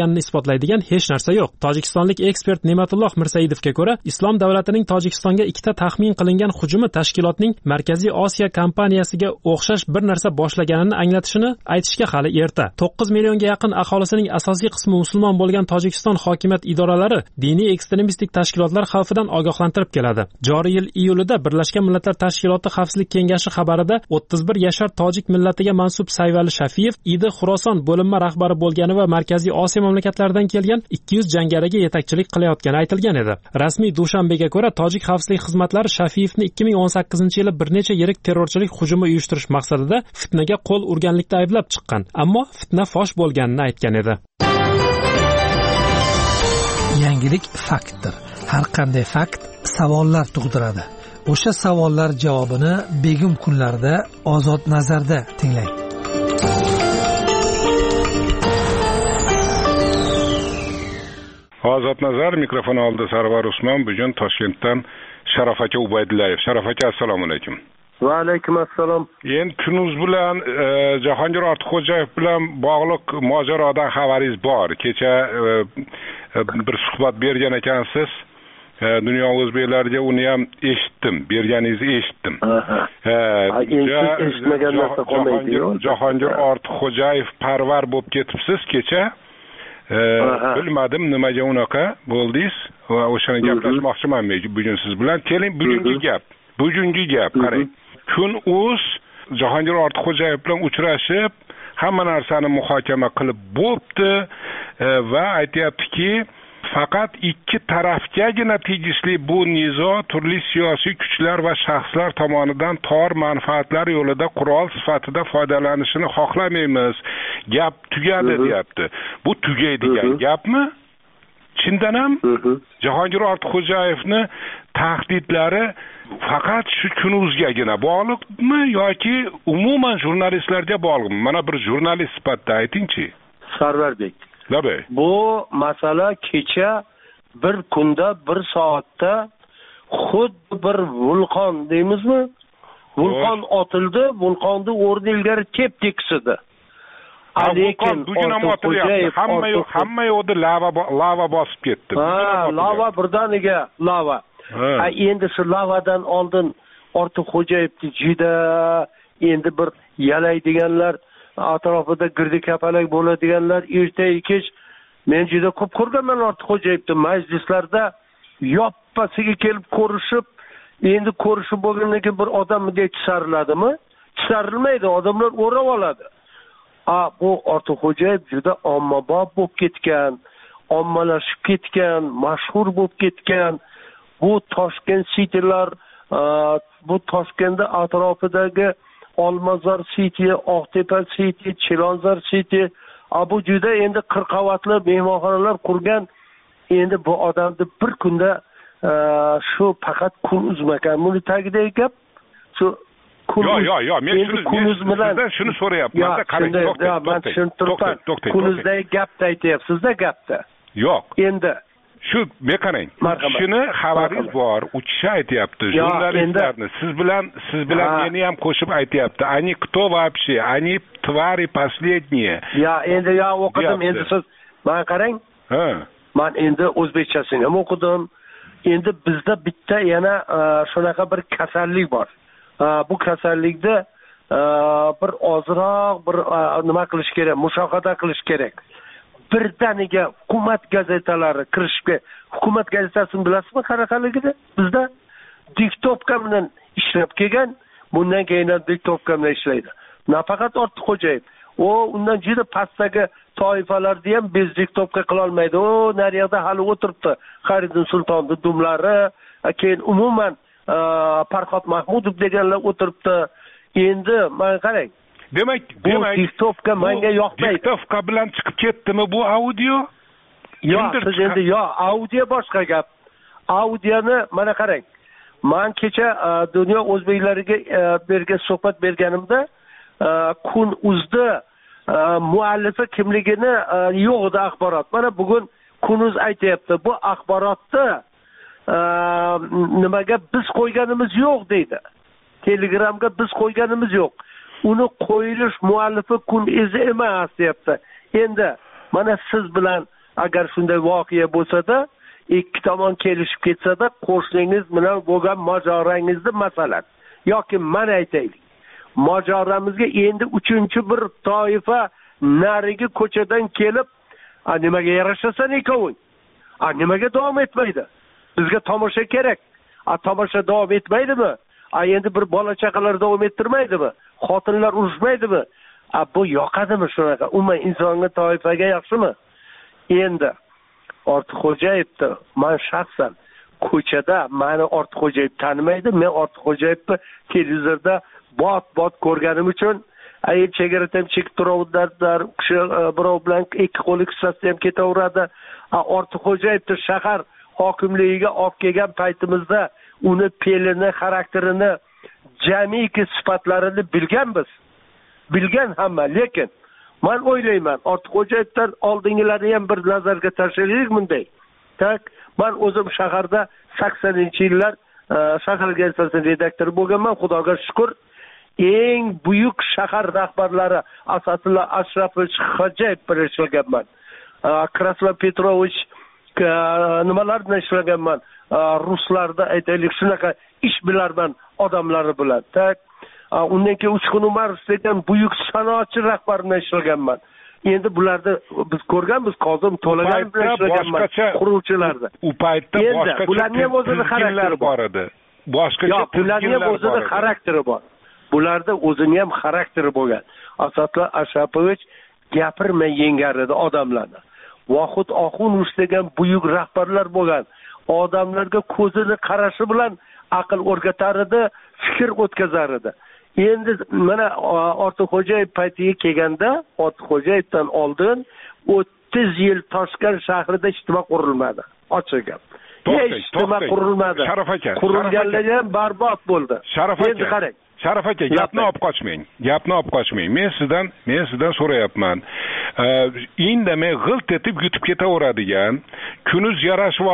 isbotlaydigan hech narsa yo'q. Tojikistonlik ekspert Ne'matulloh Mirsaidovga ko'ra, Islom davlatining Tojikistonga ikkita taxmin qilingan hujumi tashkilotning Markaziy Osiyo kompaniyasiga o'xshash bir narsa boshlaganini anglatishini aytishga hali erta. 9 millionga yaqin aholisining asosiy qismi musulmon bo'lgan Tojikiston hokimiyat idoralari diniy ekstremistik tashkilotlar xavfidan ogohlantirib keladi. Joriy yil iyulida Birlashgan Millatlar Tashkiloti Xavfsizlik kengashi xabarida 31 yashar tojik millatiga mansub Sayvali Shafiyev Idi Xuroson bo'linma rahbari bo'lgani va Markaziy Osiyo mamlakatlaridan kelgan 200 jangariga yetakchilik qilayotgani aytilgan edi. Rasmiy Dushanbega ko'ra, tojik xavfsizlik xizmatlari Shafiyevni 2018-yili bir necha yirik terrorchilik hujumi uyushtirish maqsadida fitnaga qo'l urganlikda ayblab chiqqan, ammo fitna fosh bo'lganini aytgan edi. Yangilik faktdir. Har qanday fakt savollar tug'diradi. O'sha savollar javobini begum kunlarda Ozod nazarda tinglang. Ozod nazar mikrofon oldida Sarvar Usmon, bugun Toshkentdan Sharof aka Ubaydullayev. Sharof aka, assalomu alaykum. Va alaykum assalom. Endi kunuz bilan Jahongir Ortiqxo'jayev bilan bog'liq mojarodan xabaringiz bor. Kecha bir suhbat bergan ekansiz. Dunyo o'zbeklariga uni ham eshitdim, berganingizni eshitdim. Eshitmagan narsa qolmaydi-ku. Jahongir Ortiqxo'jayev parvar bo'lib ketibsiz kecha. Bilmadim nimaga unaqa bo'ldingiz va o'shani gaplashmoqchiman bugun siz bilan. Keling, bugungi gap qarang. Kun.uz Jahongir Ortiqxo'jayev bilan uchrashib, hamma narsani muhokama qilib bo'pti va aytayaptiki, faqat ikki tarafgagina tegishli bu nizo turli siyosiy kuchlar va shaxslar tomonidan tor manfaatlar yo'lida qurol sifatida foydalanishini xohlamaymiz. Gap tugadi deyapti. Bu tugaydigan gapmi? Chindan ham Jahongir Ortiqxo'jayevni tahdidlari faqat shu Kun.uzgagina bog'liqmi yoki umuman jurnalistlarga bog'liqmi? Mana bir jurnalist sifatida aytingchi. Sarvarbek. Bu masala kecha bir kunda, bir soatda xuddi bir vulqon deymizmi? Vulqon otildi, vulqonni o'rni ilgari tep-tekisidi. Lekin bugun ham otilyapti. Hamma yo'qda lava bosib ketdi. Lava birdaniga lava. Endi shu lavadan oldin Ortiqxo'jayevni juda endi bir yalaydiganlar, atrofida girdi kapalak bo'ladiganlar, erta-kech men juda ko'p ko'rganman Ortiqxo'jayevni majlislarda yoppasiga kelib ko'rishib, endi ko'rishib bo'lgandan keyin bir odam bunday chisariladimi? Chisarilmaydi, odamlar o'rab oladi. Bu Ortiqxo'jayev juda ommabop bo'lib ketgan, ommalashib ketgan, mashhur bo'lib ketgan. Bu Toshkent City'lar, bu Toshkentda atrofidagi Olmazor City, Oqtepa City, Chilonzor City, bu juda endi 40 qavatli mehmonxonalar qurgan. Endi bu odamni bir kunda shu faqat Kun.uz ekan. Buni tagidagi gap shu Yo, men sizdan shuni so'rayapman. Kun.uzdagi gapni aytyapsiz-da, gapda. Yo'q. Endi shu qarang. Shuni xabaringiz bor, u kishi aytayapti, jurnalistlarni siz bilan meni ham qo'shib aytayapti. Ani кто вообще? Ani твари последние. Endi o'qidim, endi siz men qarang. Men endi o'zbekchasini ham o'qidim. Endi bizda bitta yana shunaqa bir kasallik bor. Bu kasallikda bir ozroq bir nima qilish kerak, mushohada qilish kerak. Birdaniga hukumat gazetalari kirishga, hukumat gazetasini bilasizmi qanaqaligini? Bizda diktopka bilan ishlab kelgan, bundan keyin ham diktopka bilan ishlaydi. Nafaqat Ortiqxo'jayev, undan juda pastdagi toifalarni ham biz diktopka qila olmaydi. Naryoqda hali o'tiribdi. Xariddin Sultonning dumlari, keyin umuman Farhod Mahmudov deganlar o'tiribdi. Endi men qarang. Demak, diktopka menga yoqmaydi. Diktopka bilan chiqib ketdimi bu audio? Siz endi audio boshqa gap. Audioni mana qarang. Men kecha dunyo o'zbeklariga bergan suhbat berganimda Kun.uzda muallifi kimligini yo'q edi axborot. Mana bugun Kun.uz aytayapti. Bu axborotni nimaga biz qo'yganimiz yo'q deydi. Telegramga biz qo'yganimiz yo'q. Uni qo'yilish muallifi Kun.uz emas deyapti. Endi mana siz bilan agar shunday voqea bo'lsa-da, ikki tomon kelishib ketsa-da, qo'shningiz bilan bo'lgan mojarangizni masalan yoki mana aytaylik, mojaramizga endi uchinchi bir toifa narigi ko'chadan kelib, nimaga yarashasan ikkoving? Nimaga davom etmaydi? Bizga tomosha kerak. Tomosha davom etmaydimi? Endi bir bola chaqalar davom ettirmaydimi? Xotinlar urushmaydimi? Bu yoqadimi shunaqa? Umuman insonga toifaga yaxshimi? Endi Ortiqxo'jayevni men shaxsan ko'chada meni Ortiqxo'jayev tanimaydi. Men Ortiqxo'jayevni televizorda bot ko'rganim uchun chegaradan chekib turavdilar, kishi birov bilan ikki qo'li qissasi ham ketaveradi. Ortiqxo'jayevni shahar hokimligiga olib kelgan paytimizda uni fe'lini, xarakterini, jamiki sifatlarini bilganmiz. Bilgan hamma, lekin men o'ylayman, Ortiqxo'jayevdan oldingilarni ham bir nazarga tashlaylik bunday. Men o'zim shaharda 80-yillar shahar gazetasining redaktori bo'lganman, Xudoga shukr. Eng buyuk shahar rahbarlari Asadullo Ashrafovich Xo'jayev bilan ishlaganman. Krasnov Petrovich nimalar bilan ishlaganman. Ruslarda aytaylik shunaqa ish bilarman odamlari bilan. Undan keyin Uchqun Umarov degan buyuk sanoatchi rahbar bilan ishlaganman. Endi bularni biz ko'rganmiz, Kozim To'lagan bilan ishlaganman, quruvchilarda. U paytda boshqa bularning ham o'zining xarakteri bor edi. Boshqa bularning ham o'zining xarakteri bor. Bularda o'zining ham xarakteri bo'lgan. Asadullo Ashrafovich gapirmay yengar edi odamlarni. Vohid Oxunov degan buyuk rahbarlar bo'lgan. Odamlarga ko'zini qarashi bilan aql o'rgatar edi, fikr o'tkazar edi. Endi mana Ortiqxo'jayev paytiga kelganda, Ortiqxo'jayevdan oldin 30 yil Toshkent shahrida ijtimo qurilmadi. Ochiq gap. Ijtimo qurilmadi. Sharaf aka. Qurilganligi ham barbod bo'ldi. Endi qarang. Sharaf aka, gapni olib qochmang. Men sizdan so'rayapman. Indamay g'ilt etib yutib ketaveradigan, kunuz yarashib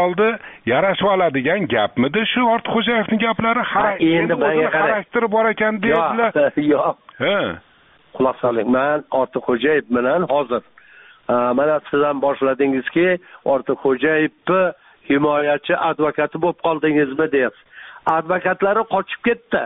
oladigan gapmidi shu Ortiqxo'jayevning gaplari? Endi menga xarakteri bor ekan deydilar. Yo'q. Quloq soling. Men Ortiqxo'jayev bilan hozir mana siz ham boshladingizki, Ortiqxo'jayevni himoyachi advokati bo'lib qoldingizmi deyapsiz. Advokatlari qochib ketdi.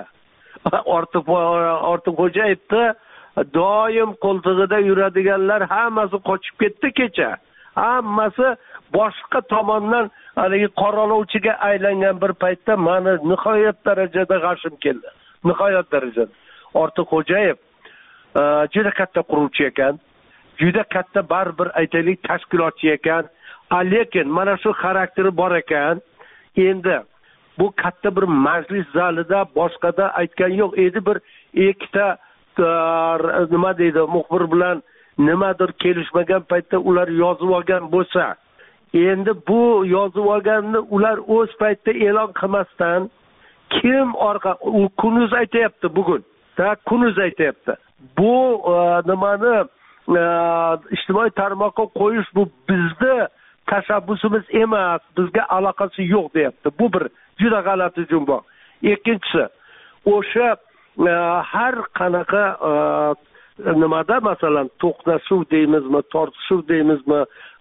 Ortiqxo'jayevni doim qo'ltig'ida yuradiganlar hammasi qochib ketdi kecha. Hammasi boshqa tomondan haligi qoralovchiga aylangan bir paytda meni nihoyat darajada g'ashim keldi. Nihoyat darajada. Ortiqxo'jayev juda katta quruvchi ekan. Juda katta baribir aytaylik tashkilotchi ekan. Lekin mana shu xarakteri bor ekan. Endi bu katta bir majlis zalida boshqada aytgan yo'q edi, bir ikkita nima deydi, muxbir bilan nimadir kelishmagan paytda ular yozib olgan bo'lsa, endi bu yozib olganni ular o'z paytda e'lon qilmasdan kim Kunuz aytayapti bugun. Kunuz aytayapti. Bu nimani ijtimoiy tarmoqqa qo'yish bu bizni tashabbusimiz emas, bizga aloqasi yo'q deyapti. Bu bir juda g'alati jumboq. Ikkinchisi, o'sha har qanaqa nimada masalan to'qnashuv deymizmi, tortishuv deymizmi,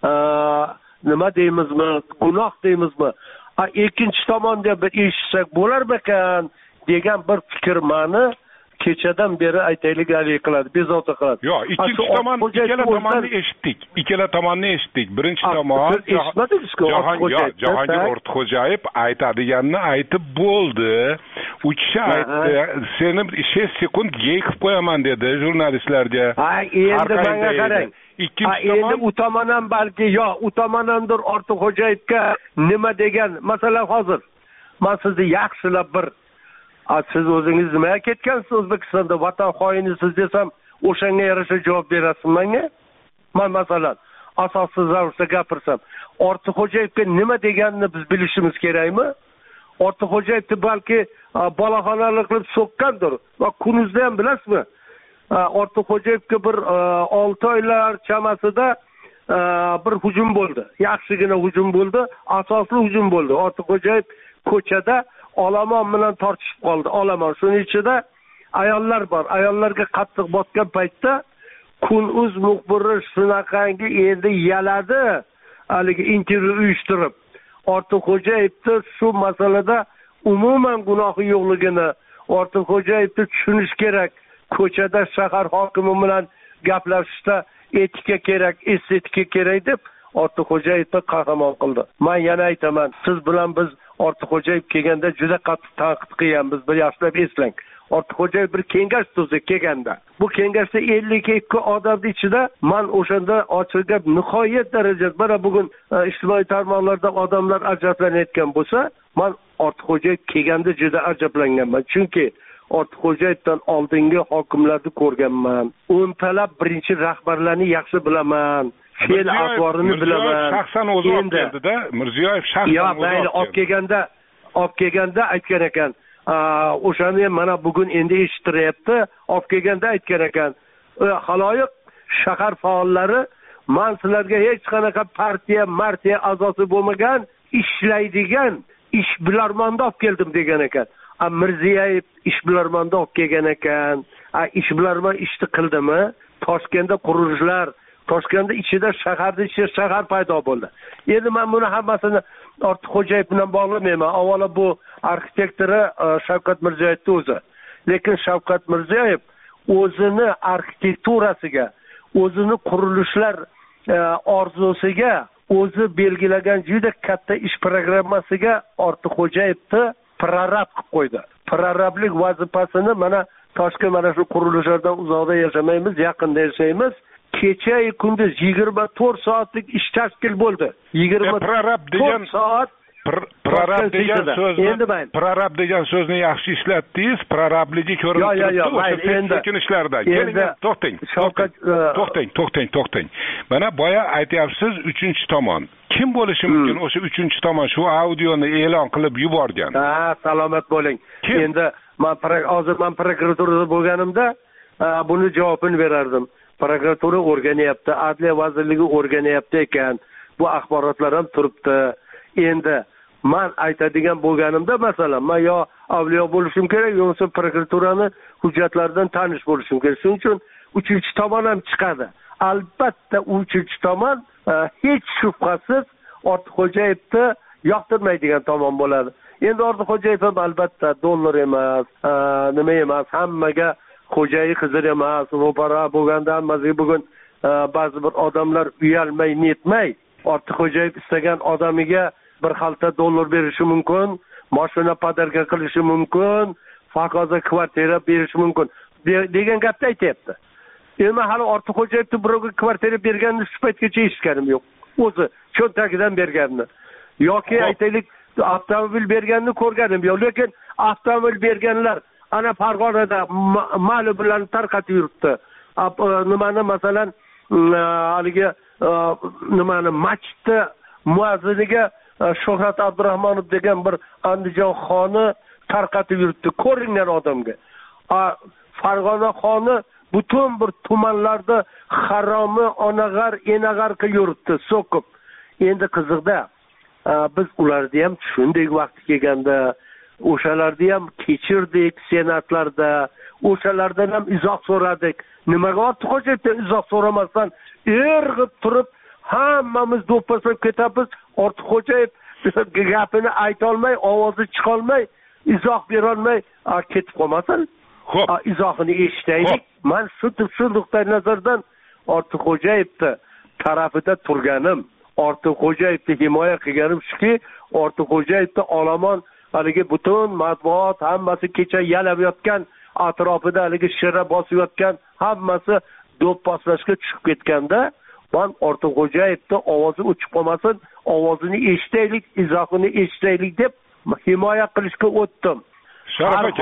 nima deymizmi, gunoh deymizmi, ikkinchi tomonda bir eshitsak bo'larmikan degan bir fikr meni kechadan beri aytaylik qiladi, bezovta qiladi. Yo'q, ikkala tomonni eshitdik. Birinchi tomon Jahongir Ortiqxo'jayev aytadiganini aytib bo'ldi. U kishi aytdi, seni 6 sekund yeyib qo'yaman dedi jurnalistlarga. Endi menga qarang. Endi u tomon ham balki u tomonandir Ortiqxo'jayevga nima degan, masalan hozir men sizni yaxshilab bir siz o'zingiz nimaga ketgansiz O'zbekistonda vatan xoinisiz desam, o'shanga yarasha javob berasiz menga? Men masalan asossiz ravishda gapirsam, Ortiqxo'jayevga nima deganini biz bilishimiz kerakmi? Ortiqxo'jayevni balki boloxonalik qilib so'kkandir. Va Kunuzda ham bilasizmi? Ortiqxo'jayevga bir 6 oylar chamasida bir hujum bo'ldi. Yaxshigina hujum bo'ldi, asosli hujum bo'ldi. Ortiqxo'jayev ko'chada olomon bilan tortishib qoldi. Olomon. Shuning ichida ayollar bor. Ayollarga qattiq botgan paytda Kunuz muxbiri shunaqangi endi yaladi. haligi intervyu uyushtirib Ortiqxo'jayevni shu masalada umuman gunohi yo'qligini Ortiqxo'jayevni tushunish kerak. Ko'chada shahar hokimi bilan gaplashishda etika kerak, estetika kerak deb Ortiqxo'jayevni qahramon qildi. Men yana aytaman, siz bilan biz Ortiqxo'jayev kelganda juda qattiq tanqid qilganmiz, bir yaxshilab eslang. Ortiqxo'jayev bir kengash tuzdi kelganda. Bu kengashda 52 odamning ichida men o'shanda ochiq gap nihoyat darajada mana bugun ijtimoiy tarmoqlarda odamlar ajablanayotgan bo'lsa, men Ortiqxo'jayev kelganda juda ajablanganman. Chunki Ortiqxo'jayevdan oldingi hokimlarni ko'rganman. 10 talab birinchi rahbarlarni yaxshi bilaman. Fe'l atvorini bilaman. Shaxsan o'zi olib keldi-da, Mirziyoyev shaxsan o'zi olib kelganda aytgan ekan. O'shani mana bugun endi eshittiryapti. Olib kelganda aytgan ekan. Xaloyiq shahar faollari men sizlarga hech qanaqa partiya a'zosi bo'lmagan, ishlaydigan ishbilarmonda olib keldim degan ekan. Mirziyoyev ishbilarmonda olib kelgan ekan. Ishbilarmon ishni qildimi? Toshkentda qurilishlar, Toshkentda ichida shahar paydo bo'ldi. Endi men buni hammasini Ortiqxo'jayev bilan bog'lamayman. Avvalo bu arxitektori Shavkat Mirziyoyevning o'zi. Lekin Shavkat Mirziyoyev o'zini arxitekturasiga, o'zini qurilishlar orzusiga, o'zi belgilagan juda katta ish programmasiga Ortiqxo'jayevni prorab qilib qo'ydi. Prorablik vazifasini mana Toshkent mana shu qurilishlardan uzoqda yashamaymiz, yaqinda yashaymiz. Kecha-yu kunduz 24 soatlik ish tashkil bo'ldi. 24 soat prorab degan so'zni yaxshi ishlatdingiz. Prorabligi ko'rinib turibdi o'sha ishlarda. To'xtang. Mana boya aytyapsiz 3-tomon. Kim bo'lishi mumkin o'sha 3-tomon shu audioni e'lon qilib yuborgan? Salomat bo'ling. Endi hozir men prokuraturada bo'lganimda buni javobini berardim. Prokuratura o'rganyapti, Adliya vazirligi o'rganyapti ekan. Bu axborotlar ham turibdi. Endi men aytadigan bo'lganimda masalan, men yo avliyo bo'lishim kerak, yo'qsa prokuraturani hujjatlaridan tanish bo'lishim kerak. Shuning uchun 3-tomon ham chiqadi. Albatta 3-tomon hech shubhasiz Ortiqxo'jayevni yoqtirmaydigan tomon bo'ladi. Endi Ortiqxo'jayev ham albatta dollar emas, nima emas, hammaga xo'jayi Xizr emas, ro'para bo'lganda hammasiga bugun ba'zi bir odamlar uyalmay, netmay Ortiqxo'jayev istagan odamiga bir xalta dollar berishi mumkin, mashina podarka qilishi mumkin, hokazo kvartira berishi mumkin degan gapni aytayapti. Endi hali Ortiqxo'jayevni birovga kvartira berganini shu paytgacha eshitganim yo'q. O'zi cho'ntagidan berganini yoki aytaylik avtomobil berganini ko'rganim yo'q, lekin avtomobil berganlar ana Farg'onada ma'lum bilan tarqatib yuribdi. Nimani masalan haligi nimani masjidda muazziniga Shuhrat Abdurahmonov degan bir Andijon xoni tarqatib yuribdi ko'ringan odamga. Farg'ona xoni butun bir tumanlarda haromi onag'ar, enag'ar qilib yuribdi, so'kib. Endi qiziqda biz ularni ham shunday vaqti kelganda o'shalarni ham kechirdik senatlarda, o'shalardan ham izoh so'radik. Nimaga Ortiqxo'jayevdan izoh so'ramasdan irg'ib turib hammamiz do'pposlab ketamiz. Ortiqxo'jayev gapini ayta olmay, ovozi chiqa olmay, izoh bera olmay ketib qolmasin. Xo'p, izohini eshitaylik. Men shu nuqtai nazardan Ortiqxo'jayevni tarafida turganim, Ortiqxo'jayevni himoya qilganim shuki, Ortiqxo'jayevni olomon haligi butun matbuot hammasi kecha yalab yotgan, atrofida haligi shira bosib yotgan, hammasi do'pposlashga tushib ketganda, men Ortiqxo'jayevni ovozi o'chib qolmasin, ovozini eshitaylik, izohini eshitaylik deb himoya qilishga o'tdim. Sharaf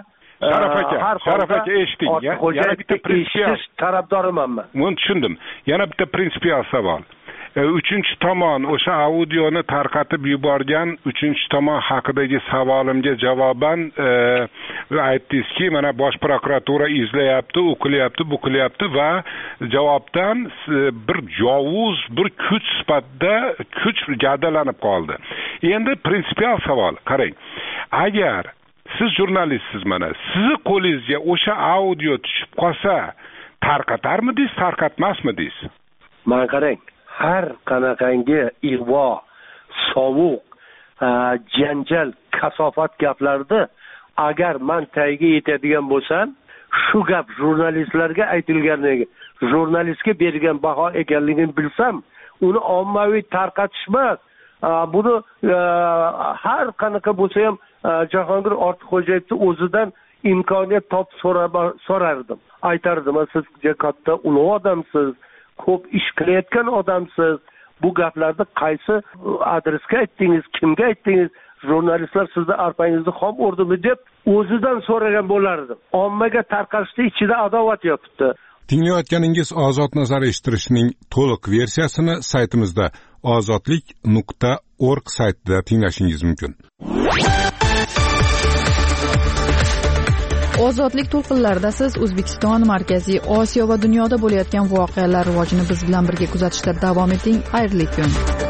aka eshiting. Yana bitta prinsipial tarafdoriman men. Buni tushundim. Yana bitta prinsipial savol. 3-tomon o'sha audioni tarqatib yuborgan 3-tomon haqidagi savolimga javoban aytdingizki, mana bosh prokuratura izlayapti, o'qilyapti, buqilyapti va javobdan bir yovuz, bir kuch sifatida kuch gavdalanib qoldi. Endi prinsipial savol, qarang. Agar siz jurnalistsiz, mana sizni qo'lingizga o'sha audio tushib qolsa, tarqatarmidingiz, tarqatmasmidingiz? Men qarang, har qanaqangi ig'vo, sovuq, janjal, kasofat gaplarni agar man tagiga yetadigan bo'lsam, shu gap jurnalistlarga aytilganligi, jurnalistga bergan baho ekanligini bilsam, uni ommaviy tarqatish emas, buni har qanaqa bo'lsa ham Jahongir Ortiqxo'jayevni o'zidan imkoniyat topib so'rardim. Aytardim, siz juda katta ulug' odamsiz, ko'p ish qilayotgan odamsiz. Bu gaplarni qaysi adresga aytdingiz, kimga aytdingiz? Jurnalistlar sizni arpangizni xom urdimi deb o'zidan so'ragan bo'lardim. Ommaga tarqatishda ichida adovat yotibdi. Tinglayotganingiz Ozod nazar eshittirishning to'liq versiyasini saytimizda ozodlik.org saytida tinglashingiz mumkin. Ozodlik to'lqinlarida siz O'zbekiston, Markaziy Osiyo va dunyoda bo'layotgan voqealar rivojini biz bilan birga kuzatishda davom eting. Xayrli kun.